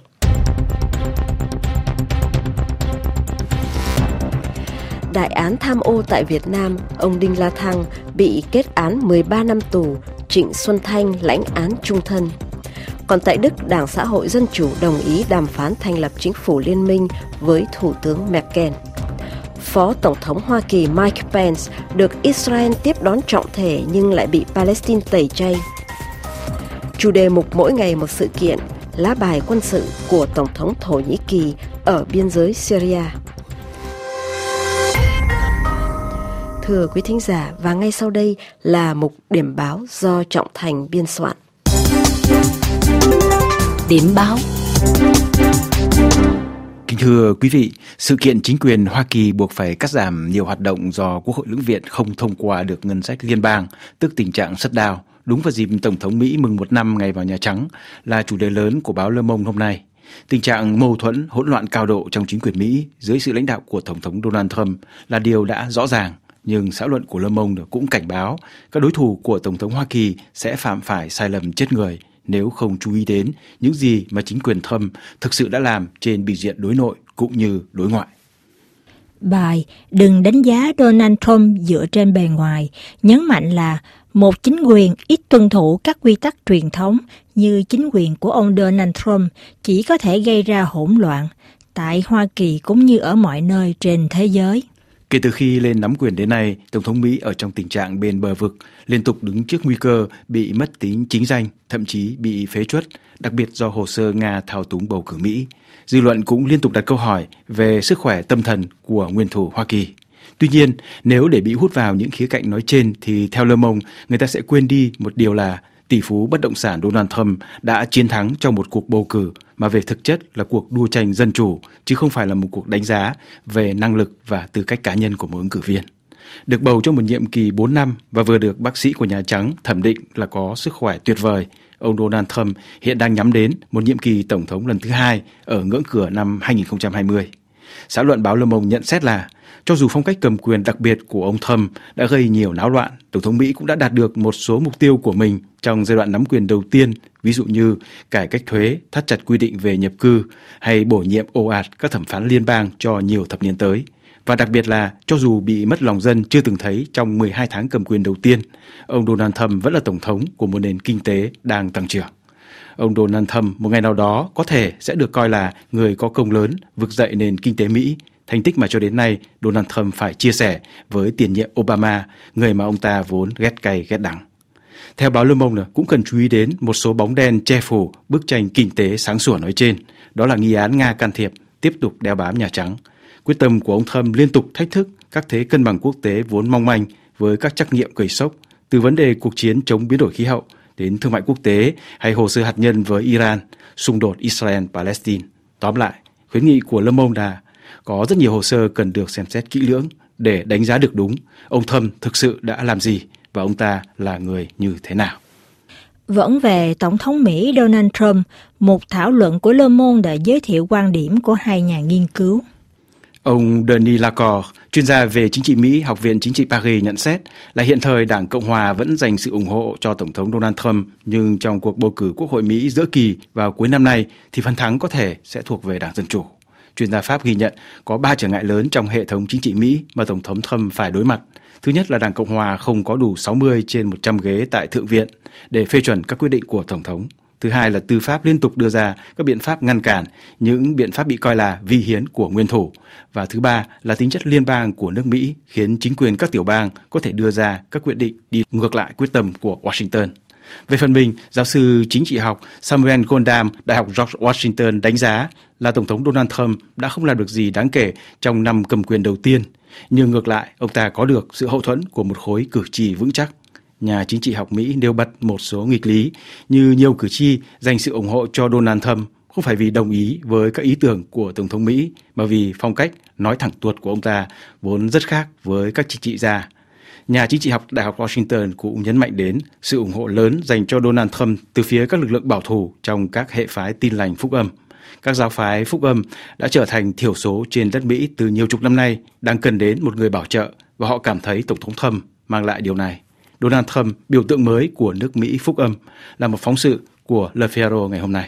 A: Đại án tham ô tại Việt Nam, ông Đinh La Thăng bị kết án mười ba năm tù, Trịnh Xuân Thanh lãnh án chung thân. Còn tại Đức, Đảng Xã hội Dân chủ đồng ý đàm phán thành lập chính phủ liên minh với Thủ tướng Merkel. Phó Tổng thống Hoa Kỳ Mike Pence được Israel tiếp đón trọng thể nhưng lại bị Palestine tẩy chay. Chủ đề mục mỗi ngày một sự kiện, lá bài quân sự của Tổng thống Thổ Nhĩ Kỳ ở biên giới Syria. Thưa quý thính giả, và ngay sau đây là mục điểm báo do Trọng Thành biên soạn.
J: Điểm báo.
H: Kính thưa quý vị, sự kiện chính quyền Hoa Kỳ buộc phải cắt giảm nhiều hoạt động do Quốc hội lưỡng viện không thông qua được ngân sách liên bang, tức tình trạng shutdown, đúng vào dịp Tổng thống Mỹ mừng một năm ngày vào Nhà Trắng, là chủ đề lớn của báo Le Monde hôm nay. Tình trạng mâu thuẫn, hỗn loạn cao độ trong chính quyền Mỹ dưới sự lãnh đạo của Tổng thống Donald Trump là điều đã rõ ràng, nhưng xã luận của Le Monde cũng cảnh báo các đối thủ của Tổng thống Hoa Kỳ sẽ phạm phải sai lầm chết người nếu không chú ý đến những gì mà chính quyền Trump thực sự đã làm trên bình diện đối nội cũng như đối ngoại.
K: Bài "Đừng đánh giá Donald Trump dựa trên bề ngoài" nhấn mạnh là một chính quyền ít tuân thủ các quy tắc truyền thống như chính quyền của ông Donald Trump chỉ có thể gây ra hỗn loạn tại Hoa Kỳ cũng như ở mọi nơi trên thế giới.
H: Kể từ khi lên nắm quyền đến nay, Tổng thống Mỹ ở trong tình trạng bên bờ vực, liên tục đứng trước nguy cơ bị mất tính chính danh, thậm chí bị phế truất, đặc biệt do hồ sơ Nga thao túng bầu cử Mỹ. Dư luận cũng liên tục đặt câu hỏi về sức khỏe tâm thần của nguyên thủ Hoa Kỳ. Tuy nhiên, nếu để bị hút vào những khía cạnh nói trên thì theo Le Monde, người ta sẽ quên đi một điều là tỷ phú bất động sản Donald Trump đã chiến thắng trong một cuộc bầu cử mà về thực chất là cuộc đua tranh dân chủ, chứ không phải là một cuộc đánh giá về năng lực và tư cách cá nhân của một ứng cử viên. Được bầu trong một nhiệm kỳ bốn năm và vừa được bác sĩ của Nhà Trắng thẩm định là có sức khỏe tuyệt vời, ông Donald Trump hiện đang nhắm đến một nhiệm kỳ tổng thống lần thứ hai ở ngưỡng cửa năm hai nghìn không trăm hai mươi. Xã luận báo Le Monde nhận xét là cho dù phong cách cầm quyền đặc biệt của ông Trump đã gây nhiều náo loạn, Tổng thống Mỹ cũng đã đạt được một số mục tiêu của mình trong giai đoạn nắm quyền đầu tiên, ví dụ như cải cách thuế, thắt chặt quy định về nhập cư hay bổ nhiệm ồ ạt các thẩm phán liên bang cho nhiều thập niên tới. Và đặc biệt là cho dù bị mất lòng dân chưa từng thấy trong mười hai tháng cầm quyền đầu tiên, ông Donald Trump vẫn là tổng thống của một nền kinh tế đang tăng trưởng. Ông Donald Trump một ngày nào đó có thể sẽ được coi là người có công lớn vực dậy nền kinh tế Mỹ, thành tích mà cho đến nay Donald Trump phải chia sẻ với tiền nhiệm Obama, người mà ông ta vốn ghét cay ghét đắng. Theo báo Le Monde cũng cần chú ý đến một số bóng đen che phủ bức tranh kinh tế sáng sủa nói trên, đó là nghi án Nga can thiệp tiếp tục đeo bám Nhà Trắng. Quyết tâm của ông Trump liên tục thách thức các thế cân bằng quốc tế vốn mong manh với các trắc nghiệm gây sốc, từ vấn đề cuộc chiến chống biến đổi khí hậu đến thương mại quốc tế hay hồ sơ hạt nhân với Iran, xung đột Israel-Palestine. Tóm lại, khuyến nghị của Le Monde là có rất nhiều hồ sơ cần được xem xét kỹ lưỡng để đánh giá được đúng ông Trump thực sự đã làm gì và ông ta là người như thế nào.
K: Vẫn về Tổng thống Mỹ Donald Trump, một thảo luận của Le Monde đã giới thiệu quan điểm của hai nhà nghiên cứu.
H: Ông Denis Lacorte, chuyên gia về chính trị Mỹ, Học viện Chính trị Paris nhận xét là hiện thời Đảng Cộng Hòa vẫn dành sự ủng hộ cho Tổng thống Donald Trump, nhưng trong cuộc bầu cử Quốc hội Mỹ giữa kỳ vào cuối năm nay thì phần thắng có thể sẽ thuộc về Đảng Dân Chủ. Chuyên gia Pháp ghi nhận có ba trở ngại lớn trong hệ thống chính trị Mỹ mà Tổng thống Trump phải đối mặt. Thứ nhất là Đảng Cộng Hòa không có đủ sáu mươi trên một trăm ghế tại Thượng viện để phê chuẩn các quyết định của Tổng thống. Thứ hai là tư pháp liên tục đưa ra các biện pháp ngăn cản những biện pháp bị coi là vi hiến của nguyên thủ. Và thứ ba là tính chất liên bang của nước Mỹ khiến chính quyền các tiểu bang có thể đưa ra các quyết định đi ngược lại quyết tâm của Washington. Về phần mình, giáo sư chính trị học Samuel Goldam, Đại học George Washington đánh giá là Tổng thống Donald Trump đã không làm được gì đáng kể trong năm cầm quyền đầu tiên, nhưng ngược lại, ông ta có được sự hậu thuẫn của một khối cử tri vững chắc. Nhà chính trị học Mỹ nêu bật một số nghịch lý như nhiều cử tri dành sự ủng hộ cho Donald Trump không phải vì đồng ý với các ý tưởng của Tổng thống Mỹ, mà vì phong cách nói thẳng tuột của ông ta vốn rất khác với các chính trị gia. Nhà chính trị học Đại học Washington cũng nhấn mạnh đến sự ủng hộ lớn dành cho Donald Trump từ phía các lực lượng bảo thủ trong các hệ phái Tin lành Phúc âm. Các giáo phái Phúc âm đã trở thành thiểu số trên đất Mỹ từ nhiều chục năm nay, đang cần đến một người bảo trợ và họ cảm thấy Tổng thống Trump mang lại điều này. Donald Trump, biểu tượng mới của nước Mỹ Phúc âm, là một phóng sự của Le Figaro ngày hôm nay.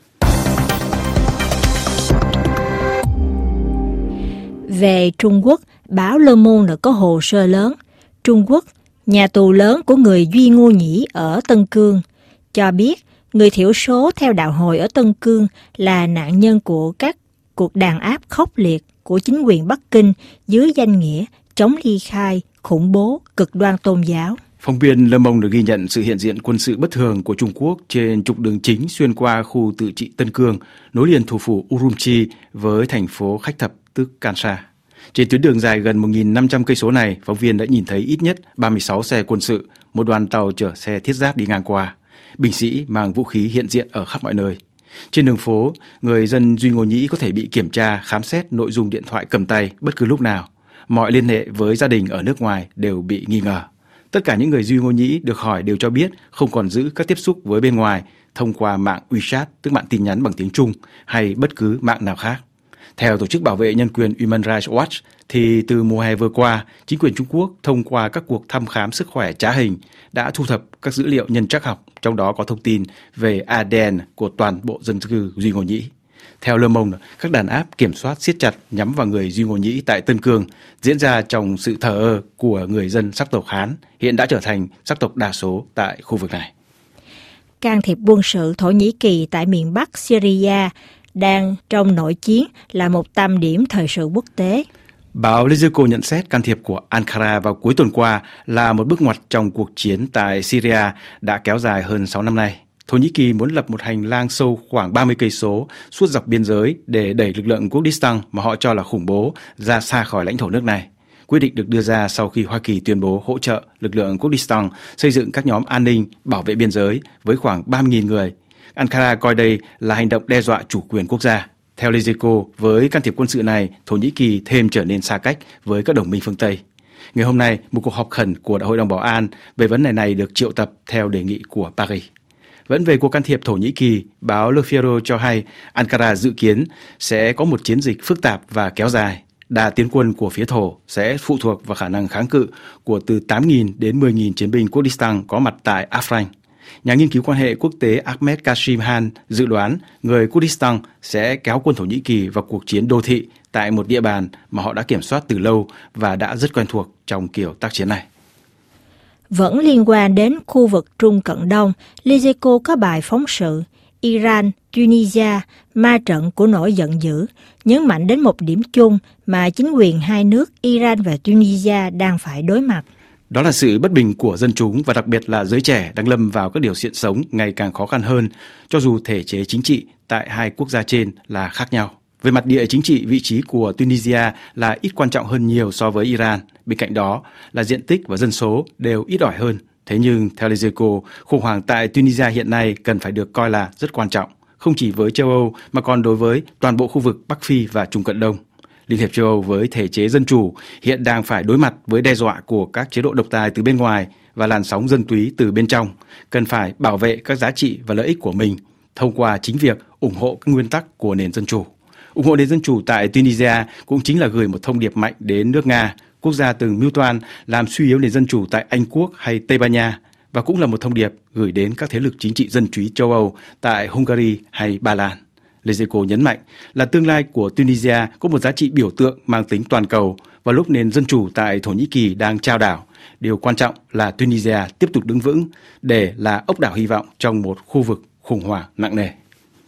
K: Về Trung Quốc, báo Le Monde có hồ sơ lớn. Trung Quốc, nhà tù lớn của người Duy Ngô Nhĩ ở Tân Cương, cho biết người thiểu số theo đạo Hồi ở Tân Cương là nạn nhân của các cuộc đàn áp khốc liệt của chính quyền Bắc Kinh dưới danh nghĩa chống ly khai, khủng bố, cực đoan tôn giáo.
H: Phóng viên Le Monde được ghi nhận sự hiện diện quân sự bất thường của Trung Quốc trên trục đường chính xuyên qua khu tự trị Tân Cương, nối liền thủ phủ Urumqi với thành phố khách thập tức Kansha. Trên tuyến đường dài gần một nghìn năm trăm cây số này, phóng viên đã nhìn thấy ít nhất ba mươi sáu xe quân sự, một đoàn tàu chở xe thiết giáp đi ngang qua. Binh sĩ mang vũ khí hiện diện ở khắp mọi nơi. Trên đường phố, người dân Duy Ngô Nhĩ có thể bị kiểm tra, khám xét nội dung điện thoại cầm tay bất cứ lúc nào. Mọi liên hệ với gia đình ở nước ngoài đều bị nghi ngờ. Tất cả những người Duy Ngô Nhĩ được hỏi đều cho biết không còn giữ các tiếp xúc với bên ngoài thông qua mạng WeChat, tức mạng tin nhắn bằng tiếng Trung, hay bất cứ mạng nào khác. Theo Tổ chức Bảo vệ Nhân quyền Human Rights Watch, thì từ mùa hè vừa qua, chính quyền Trung Quốc thông qua các cuộc thăm khám sức khỏe trá hình đã thu thập các dữ liệu nhân trắc học, trong đó có thông tin về a đê en của toàn bộ dân cư Duy Ngô Nhĩ. Theo Le Monde, các đàn áp kiểm soát siết chặt nhắm vào người Duy Ngô Nhĩ tại Tân Cương diễn ra trong sự thờ ơ của người dân sắc tộc Hán, hiện đã trở thành sắc tộc đa số tại khu vực này.
K: Can thiệp quân sự Thổ Nhĩ Kỳ tại miền Bắc Syria đang trong nội chiến là một tâm điểm thời sự quốc tế.
H: Báo Lezeko nhận xét can thiệp của Ankara vào cuối tuần qua là một bước ngoặt trong cuộc chiến tại Syria đã kéo dài hơn sáu năm nay. Thổ Nhĩ Kỳ muốn lập một hành lang sâu khoảng ba mươi cây số suốt dọc biên giới để đẩy lực lượng Kurdistan mà họ cho là khủng bố ra xa khỏi lãnh thổ nước này. Quyết định được đưa ra sau khi Hoa Kỳ tuyên bố hỗ trợ lực lượng Kurdistan xây dựng các nhóm an ninh bảo vệ biên giới với khoảng ba mươi nghìn người. Ankara coi đây là hành động đe dọa chủ quyền quốc gia. Theo Lezeko, với can thiệp quân sự này, Thổ Nhĩ Kỳ thêm trở nên xa cách với các đồng minh phương Tây. Ngày hôm nay, một cuộc họp khẩn của Đại hội đồng Bảo an về vấn đề này được triệu tập theo đề nghị của Paris. Vẫn về cuộc can thiệp Thổ Nhĩ Kỳ, báo Le Figaro cho hay Ankara dự kiến sẽ có một chiến dịch phức tạp và kéo dài. Đà tiến quân của phía Thổ sẽ phụ thuộc vào khả năng kháng cự của từ tám nghìn đến mười nghìn chiến binh Kurdistan có mặt tại Afrin. Nhà nghiên cứu quan hệ quốc tế Ahmed Kashimhan dự đoán người Kurdistan sẽ kéo quân Thổ Nhĩ Kỳ vào cuộc chiến đô thị tại một địa bàn mà họ đã kiểm soát từ lâu và đã rất quen thuộc trong kiểu tác chiến này.
K: Vẫn liên quan đến khu vực Trung Cận Đông, Lezeko có bài phóng sự Iran, Tunisia, ma trận của nỗi giận dữ, nhấn mạnh đến một điểm chung mà chính quyền hai nước Iran và Tunisia đang phải đối mặt.
H: Đó là sự bất bình của dân chúng và đặc biệt là giới trẻ đang lâm vào các điều kiện sống ngày càng khó khăn hơn, cho dù thể chế chính trị tại hai quốc gia trên là khác nhau. Về mặt địa chính trị, vị trí của Tunisia là ít quan trọng hơn nhiều so với Iran. Bên cạnh đó là diện tích và dân số đều ít ỏi hơn. Thế nhưng, theo Lezeko, khủng hoảng tại Tunisia hiện nay cần phải được coi là rất quan trọng, không chỉ với châu Âu mà còn đối với toàn bộ khu vực Bắc Phi và Trung Cận Đông. Liên hiệp châu Âu với thể chế dân chủ hiện đang phải đối mặt với đe dọa của các chế độ độc tài từ bên ngoài và làn sóng dân túy từ bên trong, cần phải bảo vệ các giá trị và lợi ích của mình thông qua chính việc ủng hộ các nguyên tắc của nền dân chủ. ủng hộ nền dân chủ tại Tunisia cũng chính là gửi một thông điệp mạnh đến nước Nga, quốc gia từng mưu toan làm suy yếu nền dân chủ tại Anh Quốc hay Tây Ban Nha, và cũng là một thông điệp gửi đến các thế lực chính trị dân túy châu Âu tại Hungary hay Ba Lan. Lezeko nhấn mạnh là tương lai của Tunisia có một giá trị biểu tượng mang tính toàn cầu, và lúc nền dân chủ tại Thổ Nhĩ Kỳ đang chao đảo, điều quan trọng là Tunisia tiếp tục đứng vững để là ốc đảo hy vọng trong một khu vực khủng hoảng nặng nề.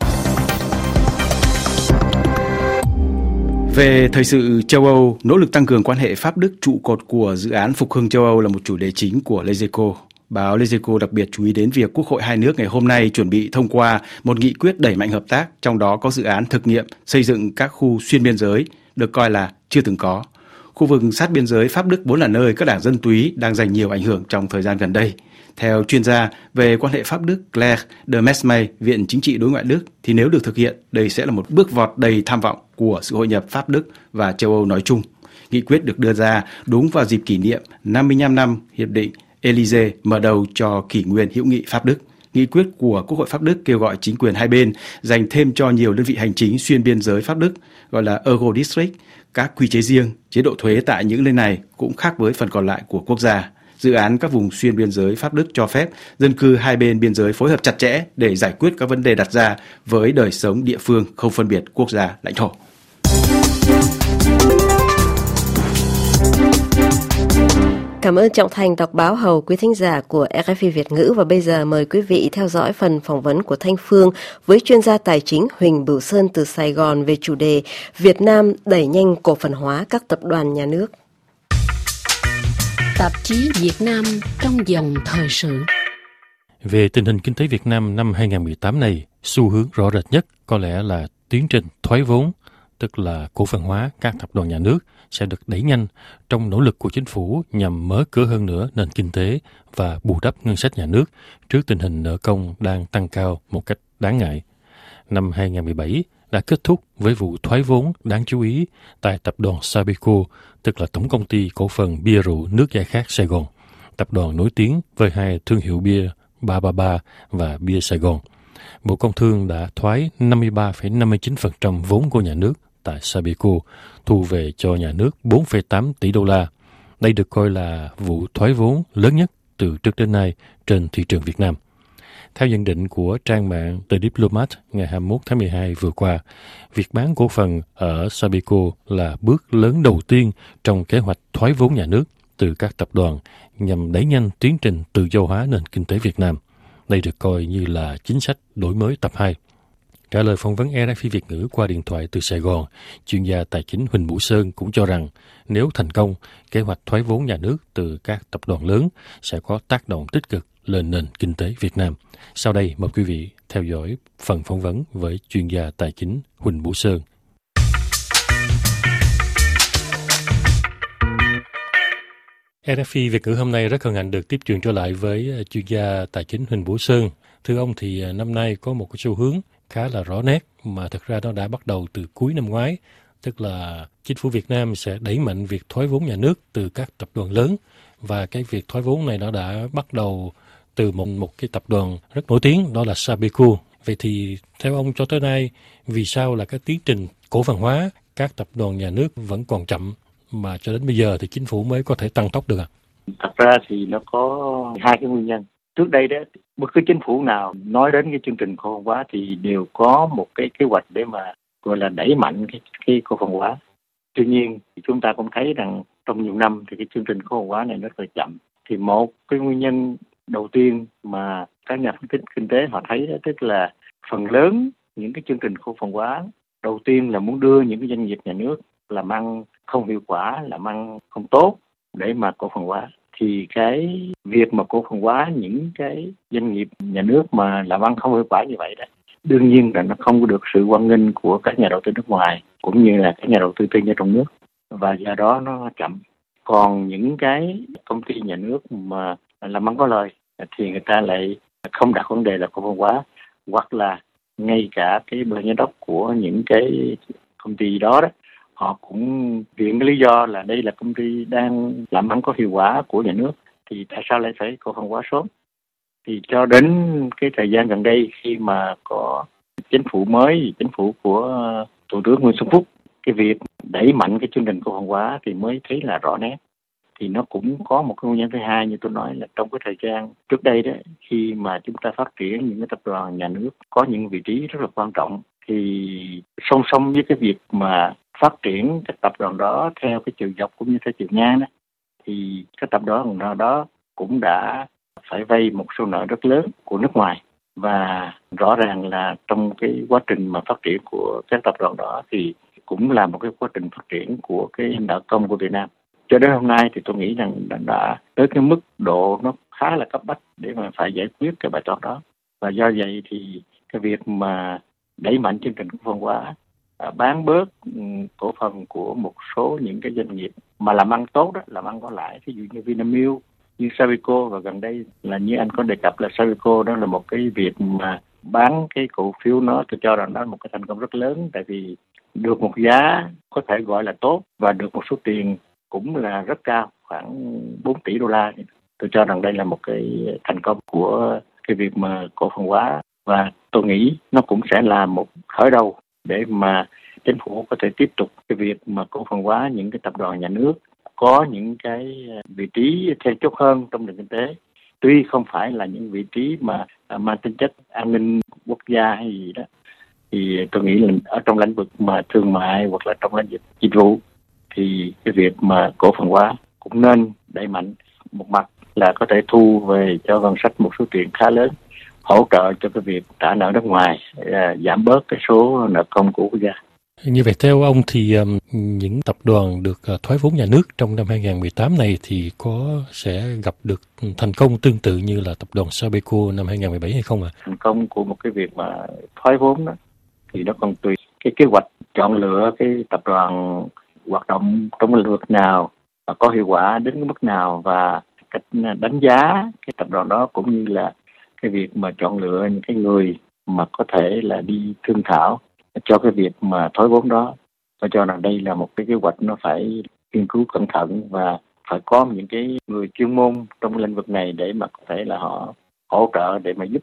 H: Về thời sự châu Âu, nỗ lực tăng cường quan hệ Pháp-Đức trụ cột của dự án Phục hưng châu Âu là một chủ đề chính của Lezeko. Báo Lezeko đặc biệt chú ý đến việc Quốc hội hai nước ngày hôm nay chuẩn bị thông qua một nghị quyết đẩy mạnh hợp tác, trong đó có dự án thực nghiệm xây dựng các khu xuyên biên giới, được coi là chưa từng có. Khu vực sát biên giới Pháp-Đức vốn là nơi các đảng dân túy đang giành nhiều ảnh hưởng trong thời gian gần đây. Theo chuyên gia về quan hệ Pháp-Đức Claire de Mesmay, Viện Chính trị Đối ngoại Đức, thì nếu được thực hiện, đây sẽ là một bước vọt đầy tham vọng của sự hội nhập Pháp-Đức và châu Âu nói chung. Nghị quyết được đưa ra đúng vào dịp kỷ niệm năm mươi lăm năm Hiệp định Élysée mở đầu cho kỷ nguyên hữu nghị Pháp-Đức. Nghị quyết của Quốc hội Pháp-Đức kêu gọi chính quyền hai bên dành thêm cho nhiều đơn vị hành chính xuyên biên giới Pháp-Đức, gọi là Euro District, các quy chế riêng. Chế độ thuế tại những nơi này cũng khác với phần còn lại của quốc gia. Dự án các vùng xuyên biên giới Pháp-Đức cho phép dân cư hai bên biên giới phối hợp chặt chẽ để giải quyết các vấn đề đặt ra với đời sống địa phương, không phân biệt quốc gia, lãnh thổ.
A: Cảm ơn Trọng Thành đọc báo hầu quý thính giả của rờ ép i Việt ngữ, và bây giờ mời quý vị theo dõi phần phỏng vấn của Thanh Phương với chuyên gia tài chính Huỳnh Bửu Sơn từ Sài Gòn về chủ đề Việt Nam đẩy nhanh cổ phần hóa các tập đoàn nhà nước.
L: Tạp chí Việt Nam trong dòng thời sự.
M: Về tình hình kinh tế Việt Nam năm hai không một tám này, xu hướng rõ rệt nhất có lẽ là tiến trình thoái vốn, tức là cổ phần hóa các tập đoàn nhà nước sẽ được đẩy nhanh trong nỗ lực của chính phủ nhằm mở cửa hơn nữa nền kinh tế và bù đắp ngân sách nhà nước trước tình hình nợ công đang tăng cao một cách đáng ngại. Năm hai không một bảy đã kết thúc với vụ thoái vốn đáng chú ý tại tập đoàn Sabeco, tức là Tổng công ty cổ phần bia rượu nước giải khát Sài Gòn, tập đoàn nổi tiếng với hai thương hiệu bia ba ba ba và bia Sài Gòn. Bộ Công Thương đã thoái năm mươi ba phẩy năm mươi chín phần trăm vốn của nhà nước tại Sabeco, thu về cho nhà nước bốn phẩy tám tỷ đô la. Đây được coi là vụ thoái vốn lớn nhất từ trước đến nay trên thị trường Việt Nam. Theo nhận định của trang mạng The Diplomat ngày hai mươi mốt tháng mười hai vừa qua, việc bán cổ phần ở Sabeco là bước lớn đầu tiên trong kế hoạch thoái vốn nhà nước từ các tập đoàn nhằm đẩy nhanh tiến trình tự do hóa nền kinh tế Việt Nam. Đây được coi như là chính sách đổi mới tập hai. Trả lời phỏng vấn rờ ép i Việt ngữ qua điện thoại từ Sài Gòn, chuyên gia tài chính Huỳnh Bửu Sơn cũng cho rằng nếu thành công, kế hoạch thoái vốn nhà nước từ các tập đoàn lớn sẽ có tác động tích cực lên nền kinh tế Việt Nam. Sau đây, mời quý vị theo dõi phần phỏng vấn với chuyên gia tài chính Huỳnh Bửu Sơn. rờ ép i Việt ngữ hôm nay rất hân hạnh được tiếp truyền trở lại với chuyên gia tài chính Huỳnh Bửu Sơn. Thưa ông, thì năm nay có một cái xu hướng khá là rõ nét mà thực ra nó đã bắt đầu từ cuối năm ngoái, tức là chính phủ Việt Nam sẽ đẩy mạnh việc thoái vốn nhà nước từ các tập đoàn lớn, và cái việc thoái vốn này nó đã bắt đầu từ một một cái tập đoàn rất nổi tiếng, đó là Sabeco. Vậy thì theo ông, cho tới nay vì sao là cái tiến trình cổ phần hóa các tập đoàn nhà nước vẫn còn chậm mà cho đến bây giờ thì chính phủ mới có thể tăng tốc được ạ?
N: Thật ra thì nó có hai cái nguyên nhân. Trước đây đó, bất cứ chính phủ nào nói đến cái chương trình cổ phần hóa thì đều có một cái kế hoạch để mà gọi là đẩy mạnh cái, cái cổ phần hóa. Tuy nhiên thì chúng ta cũng thấy rằng trong nhiều năm thì cái chương trình cổ phần hóa này rất là chậm. Thì một cái nguyên nhân đầu tiên mà các nhà phân tích kinh tế họ thấy đó, tức là phần lớn những cái chương trình cổ phần hóa đầu tiên là muốn đưa những cái doanh nghiệp nhà nước làm ăn không hiệu quả, làm ăn không tốt để mà cổ phần hóa. Thì cái việc mà cổ phần hóa những cái doanh nghiệp nhà nước mà làm ăn không hiệu quả như vậy đó, đương nhiên là nó không có được sự hoan nghênh của các nhà đầu tư nước ngoài cũng như là các nhà đầu tư tư nhân trong nước, và do đó nó chậm. Còn những cái công ty nhà nước mà làm ăn có lời thì người ta lại không đặt vấn đề là cổ phần hóa, hoặc là ngay cả cái ban giám đốc của những cái công ty đó đó họ cũng viện cái lý do là đây là công ty đang làm ăn có hiệu quả của nhà nước, thì tại sao lại phải cổ phần hóa sớm? Thì cho đến cái thời gian gần đây khi mà có chính phủ mới, chính phủ của Thủ tướng Nguyễn Xuân Phúc, cái việc đẩy mạnh cái chương trình cổ phần hóa thì mới thấy là rõ nét. Thì nó cũng có một cái nguyên nhân thứ hai, như tôi nói là trong cái thời gian trước đây đó, khi mà chúng ta phát triển những cái tập đoàn nhà nước có những vị trí rất là quan trọng, thì song song với cái việc mà phát triển các tập đoàn đó theo cái chiều dọc cũng như theo chiều ngang đó, thì các tập đoàn đó, đó cũng đã phải vay một số nợ rất lớn của nước ngoài. Và rõ ràng là trong cái quá trình mà phát triển của các tập đoàn đó thì cũng là một cái quá trình phát triển của cái nợ công của Việt Nam. Cho đến hôm nay thì tôi nghĩ rằng đã, đã tới cái mức độ nó khá là cấp bách để mà phải giải quyết cái bài toán đó. Và do vậy thì cái việc mà đẩy mạnh chương trình cổ phần hóa, à, bán bớt um, cổ phần của một số những cái doanh nghiệp mà làm ăn tốt đó, làm ăn có lãi, ví dụ như Vinamilk, như Sabeco, và gần đây là như anh có đề cập là Sabeco, đó là một cái việc mà bán cái cổ phiếu nó, tôi cho rằng đó là một cái thành công rất lớn, tại vì được một giá có thể gọi là tốt và được một số tiền cũng là rất cao, khoảng bốn tỷ đô la. Tôi cho rằng đây là một cái thành công của cái việc mà cổ phần hóa, và tôi nghĩ nó cũng sẽ là một khởi đầu để mà chính phủ có thể tiếp tục cái việc mà cổ phần hóa những cái tập đoàn nhà nước có những cái vị trí then chốt hơn trong nền kinh tế. Tuy không phải là những vị trí mà mang tính chất an ninh quốc gia hay gì đó, thì tôi nghĩ là ở trong lĩnh vực mà thương mại hoặc là trong lĩnh vực dịch vụ thì cái việc mà cổ phần hóa cũng nên đẩy mạnh. một mặt là có thể thu về cho ngân sách một số tiền khá lớn, hỗ trợ cho cái việc trả nợ nước ngoài, giảm bớt cái số nợ công của quốc gia.
M: Như vậy theo ông thì um, những tập đoàn được uh, thoái vốn nhà nước trong năm hai không một tám này thì có sẽ gặp được thành công tương tự như là tập đoàn Sabeco năm hai không một bảy hay không ạ? À?
N: Thành công của một cái việc mà thoái vốn đó thì nó còn tùy cái kế hoạch chọn lựa cái tập đoàn hoạt động trong lĩnh vực nào và có hiệu quả đến cái mức nào, và cách đánh giá cái tập đoàn đó, cũng như là cái việc mà chọn lựa những cái người mà có thể là đi thương thảo cho cái việc mà thoái vốn đó. Tôi cho rằng đây là một cái kế hoạch nó phải nghiên cứu cẩn thận và phải có những cái người chuyên môn trong lĩnh vực này để mà có thể là họ hỗ trợ để mà giúp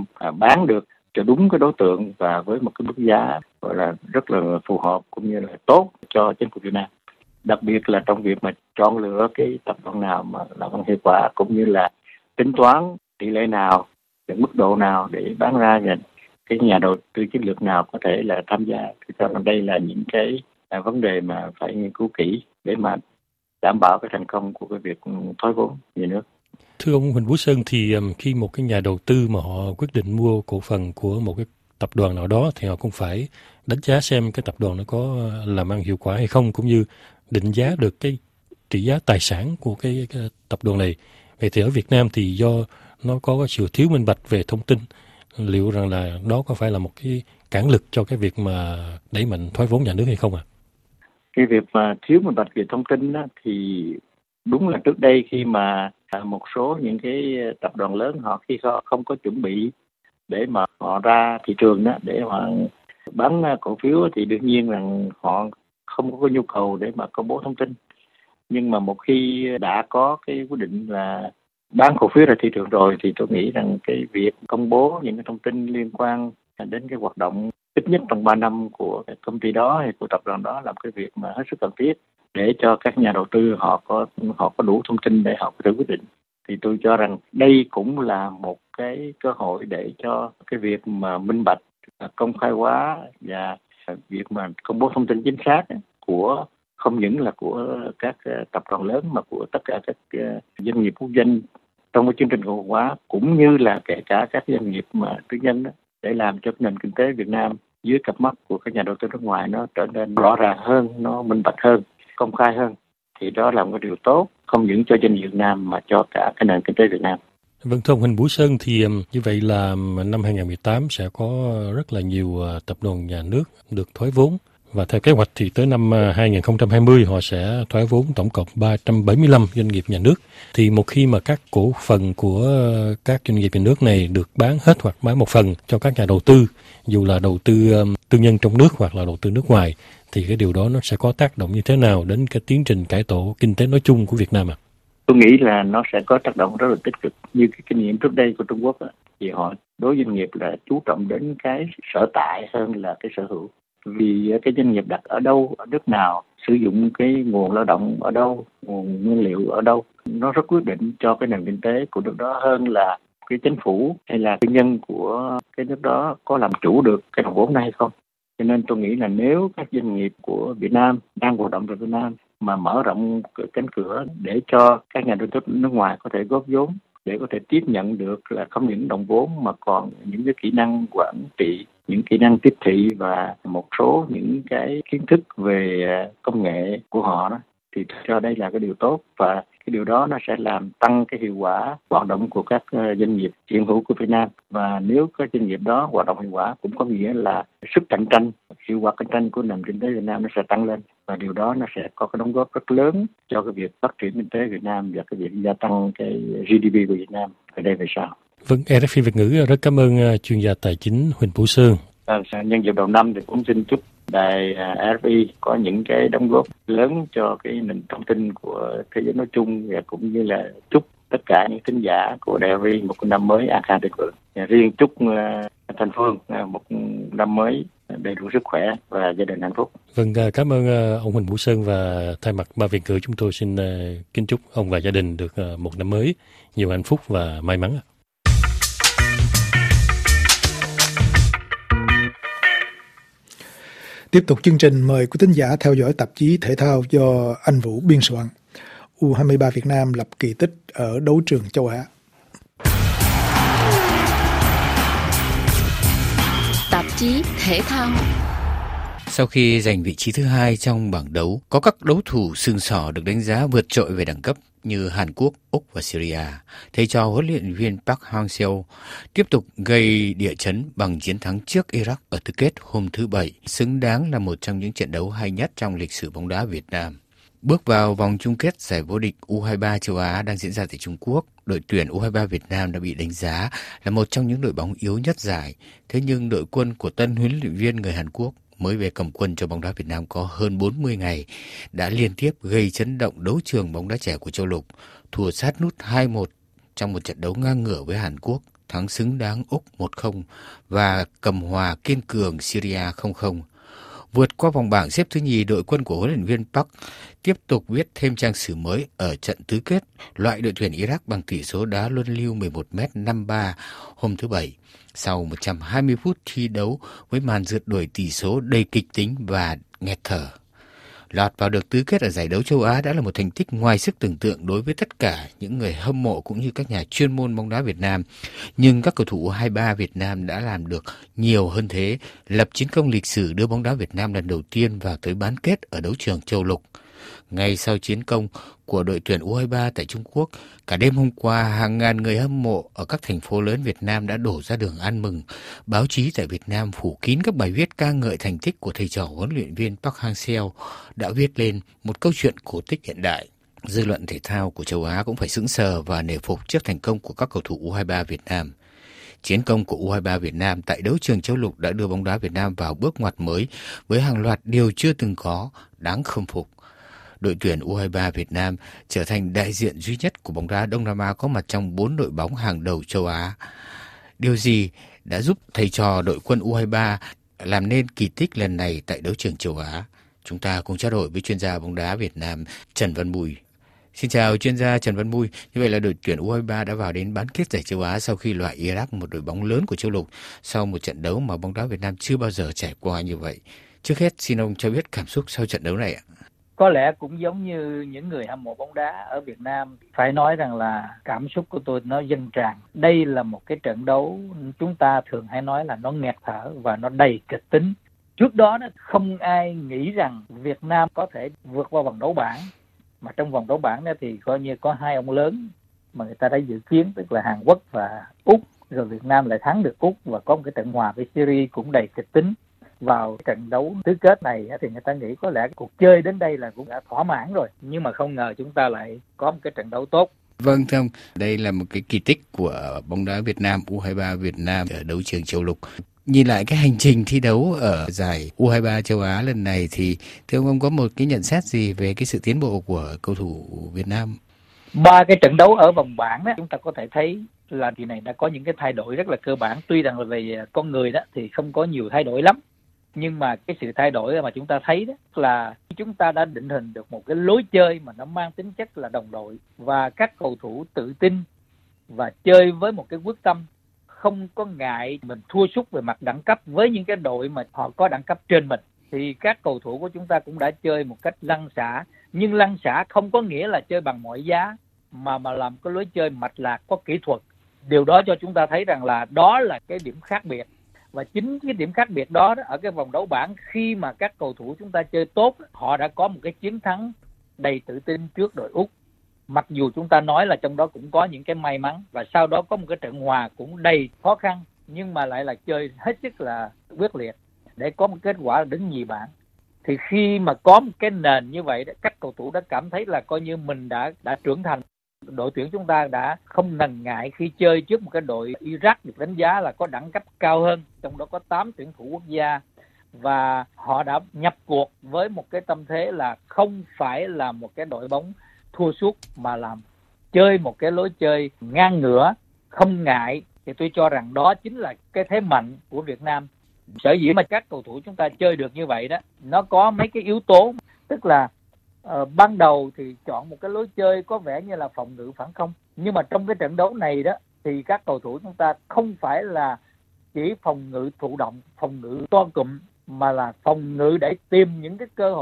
N: bán được cho đúng cái đối tượng và với một cái mức giá gọi là rất là phù hợp cũng như là tốt cho chính phủ Việt Nam. Đặc biệt là trong việc mà chọn lựa cái tập đoàn nào mà làm ăn hiệu quả, cũng như là tính toán tỷ lệ nào, cái mức độ nào để bán ra, và cái nhà đầu tư chiến lược nào có thể là tham gia. Thì cho rằng đây là những cái là vấn đề mà phải nghiên cứu kỹ để mà đảm bảo cái thành công của cái việc thoái vốn nhà nước.
M: Thưa ông Huỳnh Vũ Sơn, thì khi một cái nhà đầu tư mà họ quyết định mua cổ phần của một cái tập đoàn nào đó thì họ cũng phải đánh giá xem cái tập đoàn nó có làm ăn hiệu quả hay không, cũng như định giá được cái trị giá tài sản của cái, cái tập đoàn này. Vậy thì ở Việt Nam thì do nó có sự thiếu minh bạch về thông tin, liệu rằng là đó có phải là một cái cản lực cho cái việc mà đẩy mạnh thoái vốn nhà nước hay không ạ? À?
N: Cái việc mà thiếu minh bạch về thông tin đó, thì đúng là trước đây khi mà một số những cái tập đoàn lớn họ khi họ không có chuẩn bị để mà họ ra thị trường đó để mà bán cổ phiếu thì đương nhiên rằng họ không có nhu cầu để mà công bố thông tin. Nhưng mà một khi đã có cái quyết định là bán cổ phiếu ra thị trường rồi thì tôi nghĩ rằng cái việc công bố những cái thông tin liên quan đến cái hoạt động ít nhất trong ba năm của cái công ty đó hay của tập đoàn đó là một cái việc mà hết sức cần thiết để cho các nhà đầu tư họ có họ có đủ thông tin để họ có thể quyết định. Thì tôi cho rằng đây cũng là một cái cơ hội để cho cái việc mà minh bạch, công khai hóa và việc mà công bố thông tin chính xác của không những là của các tập đoàn lớn mà của tất cả các doanh nghiệp quốc doanh trong cái chương trình cổ phần hóa, cũng như là kể cả các doanh nghiệp mà tư nhân đó, để làm cho nền kinh tế Việt Nam dưới cặp mắt của các nhà đầu tư nước ngoài nó trở nên rõ ràng hơn, nó minh bạch hơn, công khai hơn. Thì đó là một điều tốt, không những cho doanh nghiệp Việt Nam mà cho cả cái nền kinh tế Việt Nam.
M: Vâng, thưa ông Huỳnh Vũ Sơn, thì như vậy là năm hai không một tám sẽ có rất là nhiều tập đoàn nhà nước được thoái vốn. Và theo kế hoạch thì tới năm hai không hai không họ sẽ thoái vốn tổng cộng ba trăm bảy mươi lăm doanh nghiệp nhà nước. Thì một khi mà các cổ phần của các doanh nghiệp nhà nước này được bán hết hoặc bán một phần cho các nhà đầu tư, dù là đầu tư tư nhân trong nước hoặc là đầu tư nước ngoài, thì cái điều đó nó sẽ có tác động như thế nào đến cái tiến trình cải tổ kinh tế nói chung của Việt Nam ạ? À?
N: Tôi nghĩ là nó sẽ có tác động rất là tích cực. Như cái kinh nghiệm trước đây của Trung Quốc, thì họ đối với doanh nghiệp là chú trọng đến cái sở tại hơn là cái sở hữu. Vì cái doanh nghiệp đặt ở đâu, ở nước nào, sử dụng cái nguồn lao động ở đâu, nguồn nguyên liệu ở đâu, nó rất quyết định cho cái nền kinh tế của nước đó hơn là cái chính phủ hay là tư nhân của cái nước đó có làm chủ được cái đồng vốn này hay không. Cho nên tôi nghĩ là nếu các doanh nghiệp của Việt Nam đang hoạt động tại Việt Nam mà mở rộng cánh cửa để cho các nhà đầu tư nước ngoài có thể góp vốn, để có thể tiếp nhận được là không những đồng vốn mà còn những cái kỹ năng quản trị, những kỹ năng tiếp thị và một số những cái kiến thức về công nghệ của họ đó, thì cho đây là cái điều tốt, và cái điều đó nó sẽ làm tăng cái hiệu quả hoạt động của các doanh nghiệp hiện hữu của Việt Nam. Và nếu các doanh nghiệp đó hoạt động hiệu quả cũng có nghĩa là sức cạnh tranh, hiệu quả cạnh tranh của nền kinh tế Việt Nam nó sẽ tăng lên, và điều đó nó sẽ có cái đóng góp rất lớn cho cái việc phát triển kinh tế Việt Nam và cái việc gia tăng cái giê đê pê của Việt Nam ở đây về sau.
M: Vâng, rờ ép i Việt ngữ rất cảm ơn chuyên gia tài chính Huỳnh Vũ Sơn.
N: À, nhân dịp đầu năm thì cũng xin chúc đài rờ ép i có những cái đóng góp lớn cho cái nền thông tin của thế giới nói chung, và cũng như là chúc tất cả những thính giả của đài rờ ép i một năm mới an khang thịnh vượng. Riêng chúc uh, Thành Phương uh, một năm mới đầy đủ sức khỏe và gia đình hạnh phúc.
M: Vâng, cảm ơn ông Huỳnh Vũ Sơn, và thay mặt Ban Việt ngữ chúng tôi xin kính chúc ông và gia đình được một năm mới nhiều hạnh phúc và may mắn.
B: Tiếp tục chương trình, mời quý thính giả theo dõi tạp chí thể thao do anh Vũ biên soạn. U hai mươi ba Việt Nam lập kỳ tích ở đấu trường châu Á.
L: Tạp chí thể thao.
O: Sau khi giành vị trí thứ hai trong bảng đấu, có các đấu thủ xương sỏ được đánh giá vượt trội về đẳng cấp như Hàn Quốc, Úc và Syria. Thầy trò huấn luyện viên Park Hang-seo tiếp tục gây địa chấn bằng chiến thắng trước Iraq ở tứ kết hôm thứ Bảy, xứng đáng là một trong những trận đấu hay nhất trong lịch sử bóng đá Việt Nam. Bước vào vòng chung kết giải vô địch U hai mươi ba châu Á đang diễn ra tại Trung Quốc, đội tuyển U hai mươi ba Việt Nam đã bị đánh giá là một trong những đội bóng yếu nhất giải. Thế nhưng đội quân của tân huấn luyện viên người Hàn Quốc mới về cầm quân cho bóng đá Việt Nam có hơn bốn mươi ngày đã liên tiếp gây chấn động đấu trường bóng đá trẻ của châu lục, thua sát nút hai một trong một trận đấu ngang ngửa với Hàn Quốc, thắng xứng đáng Úc một không và cầm hòa kiên cường Syria không không. Vượt qua vòng bảng xếp thứ nhì, đội quân của huấn luyện viên Park tiếp tục viết thêm trang sử mới ở trận tứ kết, loại đội tuyển Iraq bằng tỷ số đá luân lưu mười một mét năm ba hôm thứ Bảy. Sau một trăm hai mươi phút thi đấu với màn rượt đuổi tỷ số đầy kịch tính và nghẹt thở, lọt vào được tứ kết ở giải đấu châu Á đã là một thành tích ngoài sức tưởng tượng đối với tất cả những người hâm mộ cũng như các nhà chuyên môn bóng đá Việt Nam. Nhưng các cầu thủ U hai mươi ba Việt Nam đã làm được nhiều hơn thế, lập chiến công lịch sử đưa bóng đá Việt Nam lần đầu tiên vào tới bán kết ở đấu trường châu lục. Ngay sau chiến công của đội tuyển U hai mươi ba tại Trung Quốc, cả đêm hôm qua, hàng ngàn người hâm mộ ở các thành phố lớn Việt Nam đã đổ ra đường ăn mừng. Báo chí tại Việt Nam phủ kín các bài viết ca ngợi thành tích của thầy trò huấn luyện viên Park Hang-seo đã viết lên một câu chuyện cổ tích hiện đại. Dư luận thể thao của châu Á cũng phải sững sờ và nể phục trước thành công của các cầu thủ U hai mươi ba Việt Nam. Chiến công của U hai mươi ba Việt Nam tại đấu trường châu lục đã đưa bóng đá Việt Nam vào bước ngoặt mới với hàng loạt điều chưa từng có, đáng khâm phục. Đội tuyển U hai mươi ba Việt Nam trở thành đại diện duy nhất của bóng đá Đông Nam Á có mặt trong bốn đội bóng hàng đầu châu Á. Điều gì đã giúp thầy trò đội quân U hai mươi ba làm nên kỳ tích lần này tại đấu trường châu Á? Chúng ta cùng trao đổi với chuyên gia bóng đá Việt Nam Trần Văn Bùi. Xin chào chuyên gia Trần Văn Bùi. Như vậy là đội tuyển U hai mươi ba đã vào đến bán kết giải châu Á sau khi loại Iraq, một đội bóng lớn của châu lục, sau một trận đấu mà bóng đá Việt Nam chưa bao giờ trải qua như vậy. Trước hết xin ông cho biết cảm xúc sau trận đấu này ạ.
P: Có lẽ cũng giống như những người hâm mộ bóng đá ở Việt Nam, phải nói rằng là cảm xúc của tôi nó dâng tràn. Đây là một cái trận đấu chúng ta thường hay nói là nó nghẹt thở và nó đầy kịch tính. Trước đó không ai nghĩ rằng Việt Nam có thể vượt qua vòng đấu bảng. Mà trong vòng đấu bảng đó thì coi như có hai ông lớn mà người ta đã dự kiến, tức là Hàn Quốc và Úc. Rồi Việt Nam lại thắng được Úc và có một cái trận hòa với Syria cũng đầy kịch tính. Vào trận đấu tứ kết này thì người ta nghĩ có lẽ cuộc chơi đến đây là cũng đã thỏa mãn rồi, nhưng mà không ngờ chúng ta lại có một cái trận đấu tốt.
O: Vâng thưa ông, đây là một cái kỳ tích của bóng đá Việt Nam, U hai mươi ba Việt Nam ở đấu trường châu lục. Nhìn lại cái hành trình thi đấu ở giải U hai mươi ba châu Á lần này thì thưa ông, ông có một cái nhận xét gì về cái sự tiến bộ của cầu thủ Việt Nam?
P: Ba cái trận đấu ở vòng bảng đó, chúng ta có thể thấy là kỳ này đã có những cái thay đổi rất là cơ bản. Tuy rằng là về con người đó thì không có nhiều thay đổi lắm, nhưng mà cái sự thay đổi mà chúng ta thấy đó là chúng ta đã định hình được một cái lối chơi mà nó mang tính chất là đồng đội, và các cầu thủ tự tin và chơi với một cái quyết tâm, không có ngại mình thua sút về mặt đẳng cấp với những cái đội mà họ có đẳng cấp trên mình. Thì các cầu thủ của chúng ta cũng đã chơi một cách lăn xả, nhưng lăn xả không có nghĩa là chơi bằng mọi giá, mà mà làm cái lối chơi mạch lạc, có kỹ thuật. Điều đó cho chúng ta thấy rằng là đó là cái điểm khác biệt. Và chính cái điểm khác biệt đó, đó ở cái vòng đấu bảng, khi mà các cầu thủ chúng ta chơi tốt, họ đã có một cái chiến thắng đầy tự tin trước đội Úc. Mặc dù chúng ta nói là trong đó cũng có những cái may mắn, và sau đó có một cái trận hòa cũng đầy khó khăn, nhưng mà lại là chơi hết sức là quyết liệt để có một kết quả là đứng nhì bảng. Thì khi mà có một cái nền như vậy, các cầu thủ đã cảm thấy là coi như mình đã đã trưởng thành. Đội tuyển chúng ta đã không ngần ngại khi chơi trước một cái đội Iraq được đánh giá là có đẳng cấp cao hơn, trong đó có tám tuyển thủ quốc gia, và họ đã nhập cuộc với một cái tâm thế là không phải là một cái đội bóng thua suốt, mà làm chơi một cái lối chơi ngang ngửa, không ngại. Thì tôi cho rằng đó chính là cái thế mạnh của Việt Nam. Sở dĩ mà các cầu thủ chúng ta chơi được như vậy đó, nó có mấy cái yếu tố, tức là Uh, ban đầu thì chọn một cái lối chơi có vẻ như là phòng ngự phản công, nhưng mà trong cái trận đấu này đó thì các cầu thủ chúng ta không phải là chỉ phòng ngự thụ động, phòng ngự to cụm, mà là phòng ngự để tìm những cái cơ hội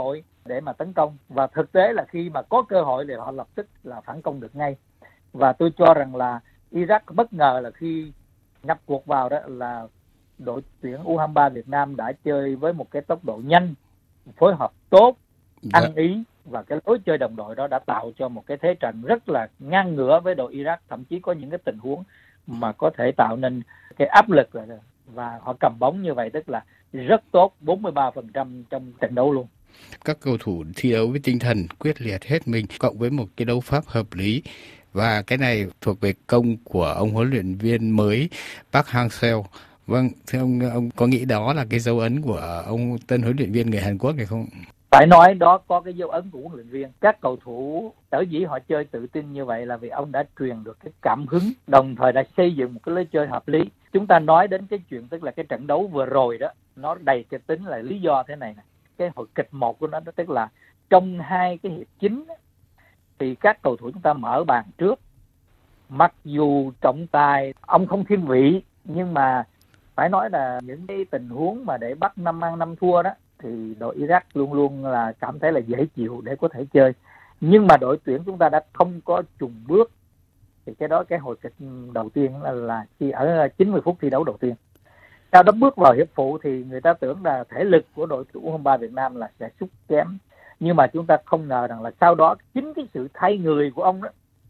P: để mà tấn công, và thực tế là khi mà có cơ hội thì họ lập tức là phản công được ngay. Và tôi cho rằng là Iraq bất ngờ là khi nhập cuộc vào đó là đội tuyển U hai mươi ba Việt Nam đã chơi với một cái tốc độ nhanh, phối hợp tốt, ăn dạ. ý, và cái lối chơi đồng đội đó đã tạo cho một cái thế trận rất là ngang ngửa với đội Iraq, thậm chí có những cái tình huống mà có thể tạo nên cái áp lực, và họ cầm bóng như vậy tức là rất tốt, bốn mươi ba phần trăm trong trận đấu luôn.
O: Các cầu thủ thi đấu với tinh thần quyết liệt hết mình, cộng với một cái đấu pháp hợp lý, và cái này thuộc về công của ông huấn luyện viên mới Park Hang-seo. Vâng, thưa ông, ông có nghĩ đó là cái dấu ấn của ông tân huấn luyện viên người Hàn Quốc này không?
P: Phải nói đó có cái dấu ấn của huấn luyện viên. Các cầu thủ sở dĩ họ chơi tự tin như vậy là vì ông đã truyền được cái cảm hứng, đồng thời đã xây dựng một cái lối chơi hợp lý. Chúng ta nói đến cái chuyện tức là cái trận đấu vừa rồi đó, nó đầy kịch tính là lý do thế này này. Cái hồi kịch một của nó đó tức là trong hai cái hiệp chính thì các cầu thủ chúng ta mở bàn trước. Mặc dù trọng tài ông không thiên vị, nhưng mà phải nói là những cái tình huống mà để bắt năm ăn năm thua đó thì đội Iraq luôn luôn là cảm thấy là dễ chịu để có thể chơi. Nhưng mà đội tuyển chúng ta đã không có trùng bước. Thì cái đó cái hồi kịch đầu tiên là, là khi ở chín mươi phút thi đấu đầu tiên. Sau đó bước vào hiệp phụ thì người ta tưởng là thể lực của đội U hai mươi ba Việt Nam là sẽ sút kém. Nhưng mà chúng ta không ngờ rằng là sau đó chính cái sự thay người của ông đó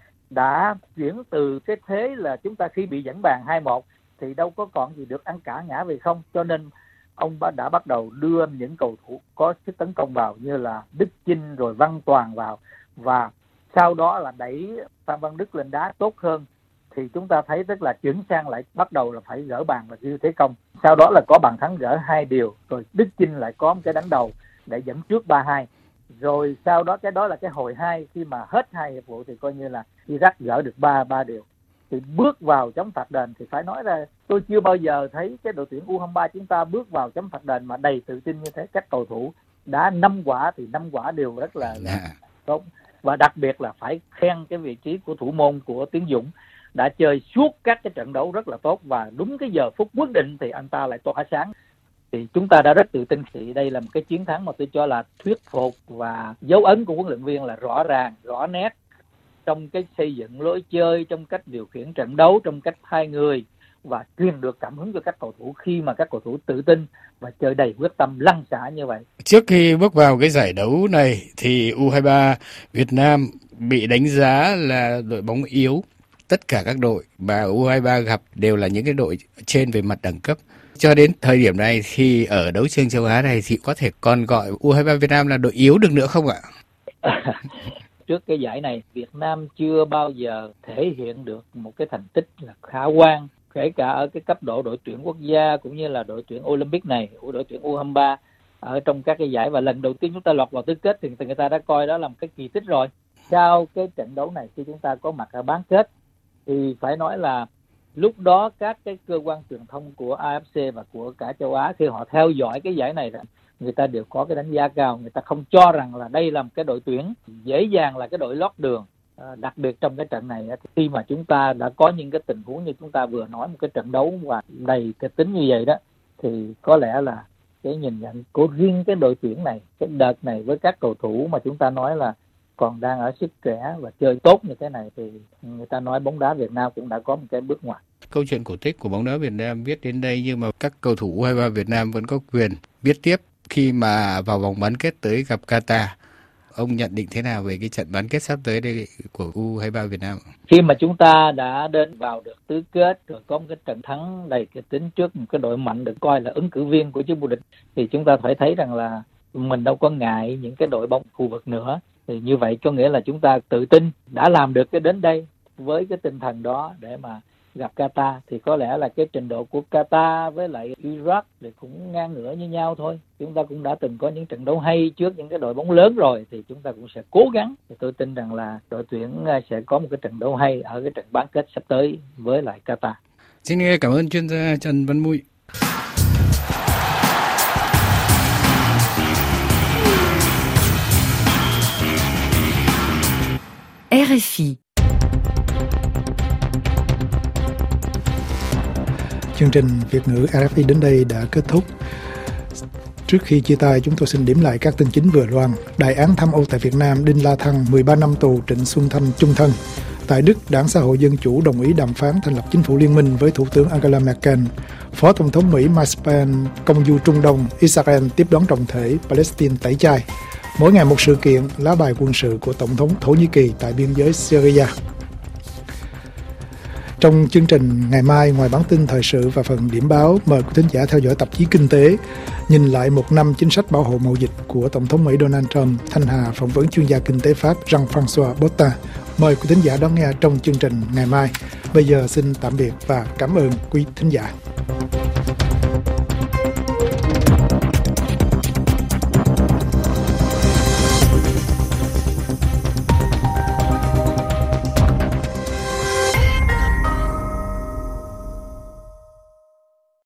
P: đã chuyển từ cái thế là chúng ta khi bị dẫn bàn hai một thì đâu có còn gì được ăn cả ngã về không. Cho nên ông đã bắt đầu đưa những cầu thủ có sức tấn công vào như là Đức Chinh rồi Văn Toàn vào, và sau đó là đẩy Phan Văn Đức lên đá tốt hơn. Thì chúng ta thấy tức là chuyển sang lại bắt đầu là phải gỡ bàn và ưu thế công. Sau đó là có bàn thắng gỡ hai điều, rồi Đức Chinh lại có một cái đánh đầu để dẫn trước ba hai. Rồi sau đó cái đó là cái hồi hai, khi mà hết hai hiệp vụ thì coi như là Iraq gỡ được ba ba điều. Thì bước vào chấm phạt đền thì phải nói là tôi chưa bao giờ thấy cái đội tuyển U hai mươi ba chúng ta bước vào chấm phạt đền mà đầy tự tin như thế. Các cầu thủ đã năm quả thì năm quả đều rất là tốt, và đặc biệt là phải khen cái vị trí của thủ môn của Tiến Dũng, đã chơi suốt các cái trận đấu rất là tốt, và đúng cái giờ phút quyết định thì anh ta lại tỏa sáng. Thì chúng ta đã rất tự tin. Thì đây là một cái chiến thắng mà tôi cho là thuyết phục, và dấu ấn của huấn luyện viên là rõ ràng, rõ nét trong cái xây dựng lối chơi, trong cách điều khiển trận đấu, trong cách thay người, và truyền được cảm hứng cho các cầu thủ khi mà các cầu thủ tự tin và chơi đầy quyết tâm lăn xả như vậy.
O: Trước khi bước vào cái giải đấu này thì U hai mươi ba Việt Nam bị đánh giá là đội bóng yếu. Tất cả các đội mà U hai mươi ba gặp đều là những cái đội trên về mặt đẳng cấp. Cho đến thời điểm này thì ở đấu trường châu Á này thì có thể còn gọi U hai mươi ba Việt Nam là đội yếu được nữa không ạ?
P: Trước cái giải này, Việt Nam chưa bao giờ thể hiện được một cái thành tích là khả quan, kể cả ở cái cấp độ đội tuyển quốc gia cũng như là đội tuyển Olympic này, của đội tuyển U hai mươi ba ở trong các cái giải. Và lần đầu tiên chúng ta lọt vào tứ kết thì người ta đã coi đó là một cái kỳ tích rồi. Sau cái trận đấu này, khi chúng ta có mặt ở bán kết thì phải nói là lúc đó các cái cơ quan truyền thông của a ép xê và của cả châu Á khi họ theo dõi cái giải này, người ta đều có cái đánh giá cao. Người ta không cho rằng là đây là một cái đội tuyển dễ dàng là cái đội lót đường. À, đặc biệt trong cái trận này khi mà chúng ta đã có những cái tình huống như chúng ta vừa nói, một cái trận đấu và đầy kịch tính như vậy đó, thì có lẽ là cái nhìn nhận của riêng cái đội tuyển này, cái đợt này với các cầu thủ mà chúng ta nói là còn đang ở sức trẻ và chơi tốt như thế này, thì người ta nói bóng đá Việt Nam cũng đã có một cái bước ngoặt.
O: Câu chuyện cổ tích của bóng đá Việt Nam viết đến đây, nhưng mà các cầu thủ U hai mươi ba Việt Nam vẫn có quyền viết tiếp khi mà vào vòng bán kết tới gặp Qatar. Ông nhận định thế nào về cái trận bán kết sắp tới đây của U hai mươi ba Việt Nam?
P: Khi mà chúng ta đã đến vào được tứ kết rồi, có một cái trận thắng đầy kịch tính trước một cái đội mạnh được coi là ứng cử viên của chức vô địch, thì chúng ta phải thấy rằng là mình đâu có ngại những cái đội bóng khu vực nữa. Thì như vậy có nghĩa là chúng ta tự tin đã làm được cái đến đây với cái tinh thần đó để mà gặp Qatar. Thì có lẽ là cái trình độ của Qatar với lại Iraq thì cũng ngang ngửa như nhau thôi. Chúng ta cũng đã từng có những trận đấu hay trước những cái đội bóng lớn rồi, thì chúng ta cũng sẽ cố gắng. Thì tôi tin rằng là đội tuyển sẽ có một cái trận đấu hay ở cái trận bán kết sắp tới với lại Qatar.
O: Xin cảm ơn chuyên gia Trần Văn Mụi.
J: rờ ép i.
B: Chương trình Việt ngữ rờ ép i đến đây đã kết thúc. Trước khi chia tay, chúng tôi xin điểm lại các tin chính vừa loan. Đại án tham ô tại Việt Nam, Đinh La Thăng mười ba năm tù, Trịnh Xuân Thanh chung thân. Tại Đức, Đảng Xã hội Dân chủ đồng ý đàm phán thành lập chính phủ liên minh với Thủ tướng Angela Merkel. Phó Tổng thống Mỹ Mike Pence công du Trung Đông, Israel tiếp đón trọng thể, Palestine tẩy chay. Mỗi ngày một sự kiện, lá bài quân sự của Tổng thống Thổ Nhĩ Kỳ tại biên giới Syria. Trong chương trình ngày mai, ngoài bản tin thời sự và phần điểm báo, mời quý thính giả theo dõi tạp chí Kinh tế, nhìn lại một năm chính sách bảo hộ mậu dịch của Tổng thống Mỹ Donald Trump. Thanh Hà phỏng vấn chuyên gia kinh tế Pháp Jean-François Botta. Mời quý thính giả đón nghe trong chương trình ngày mai. Bây giờ xin tạm biệt và cảm ơn quý thính giả.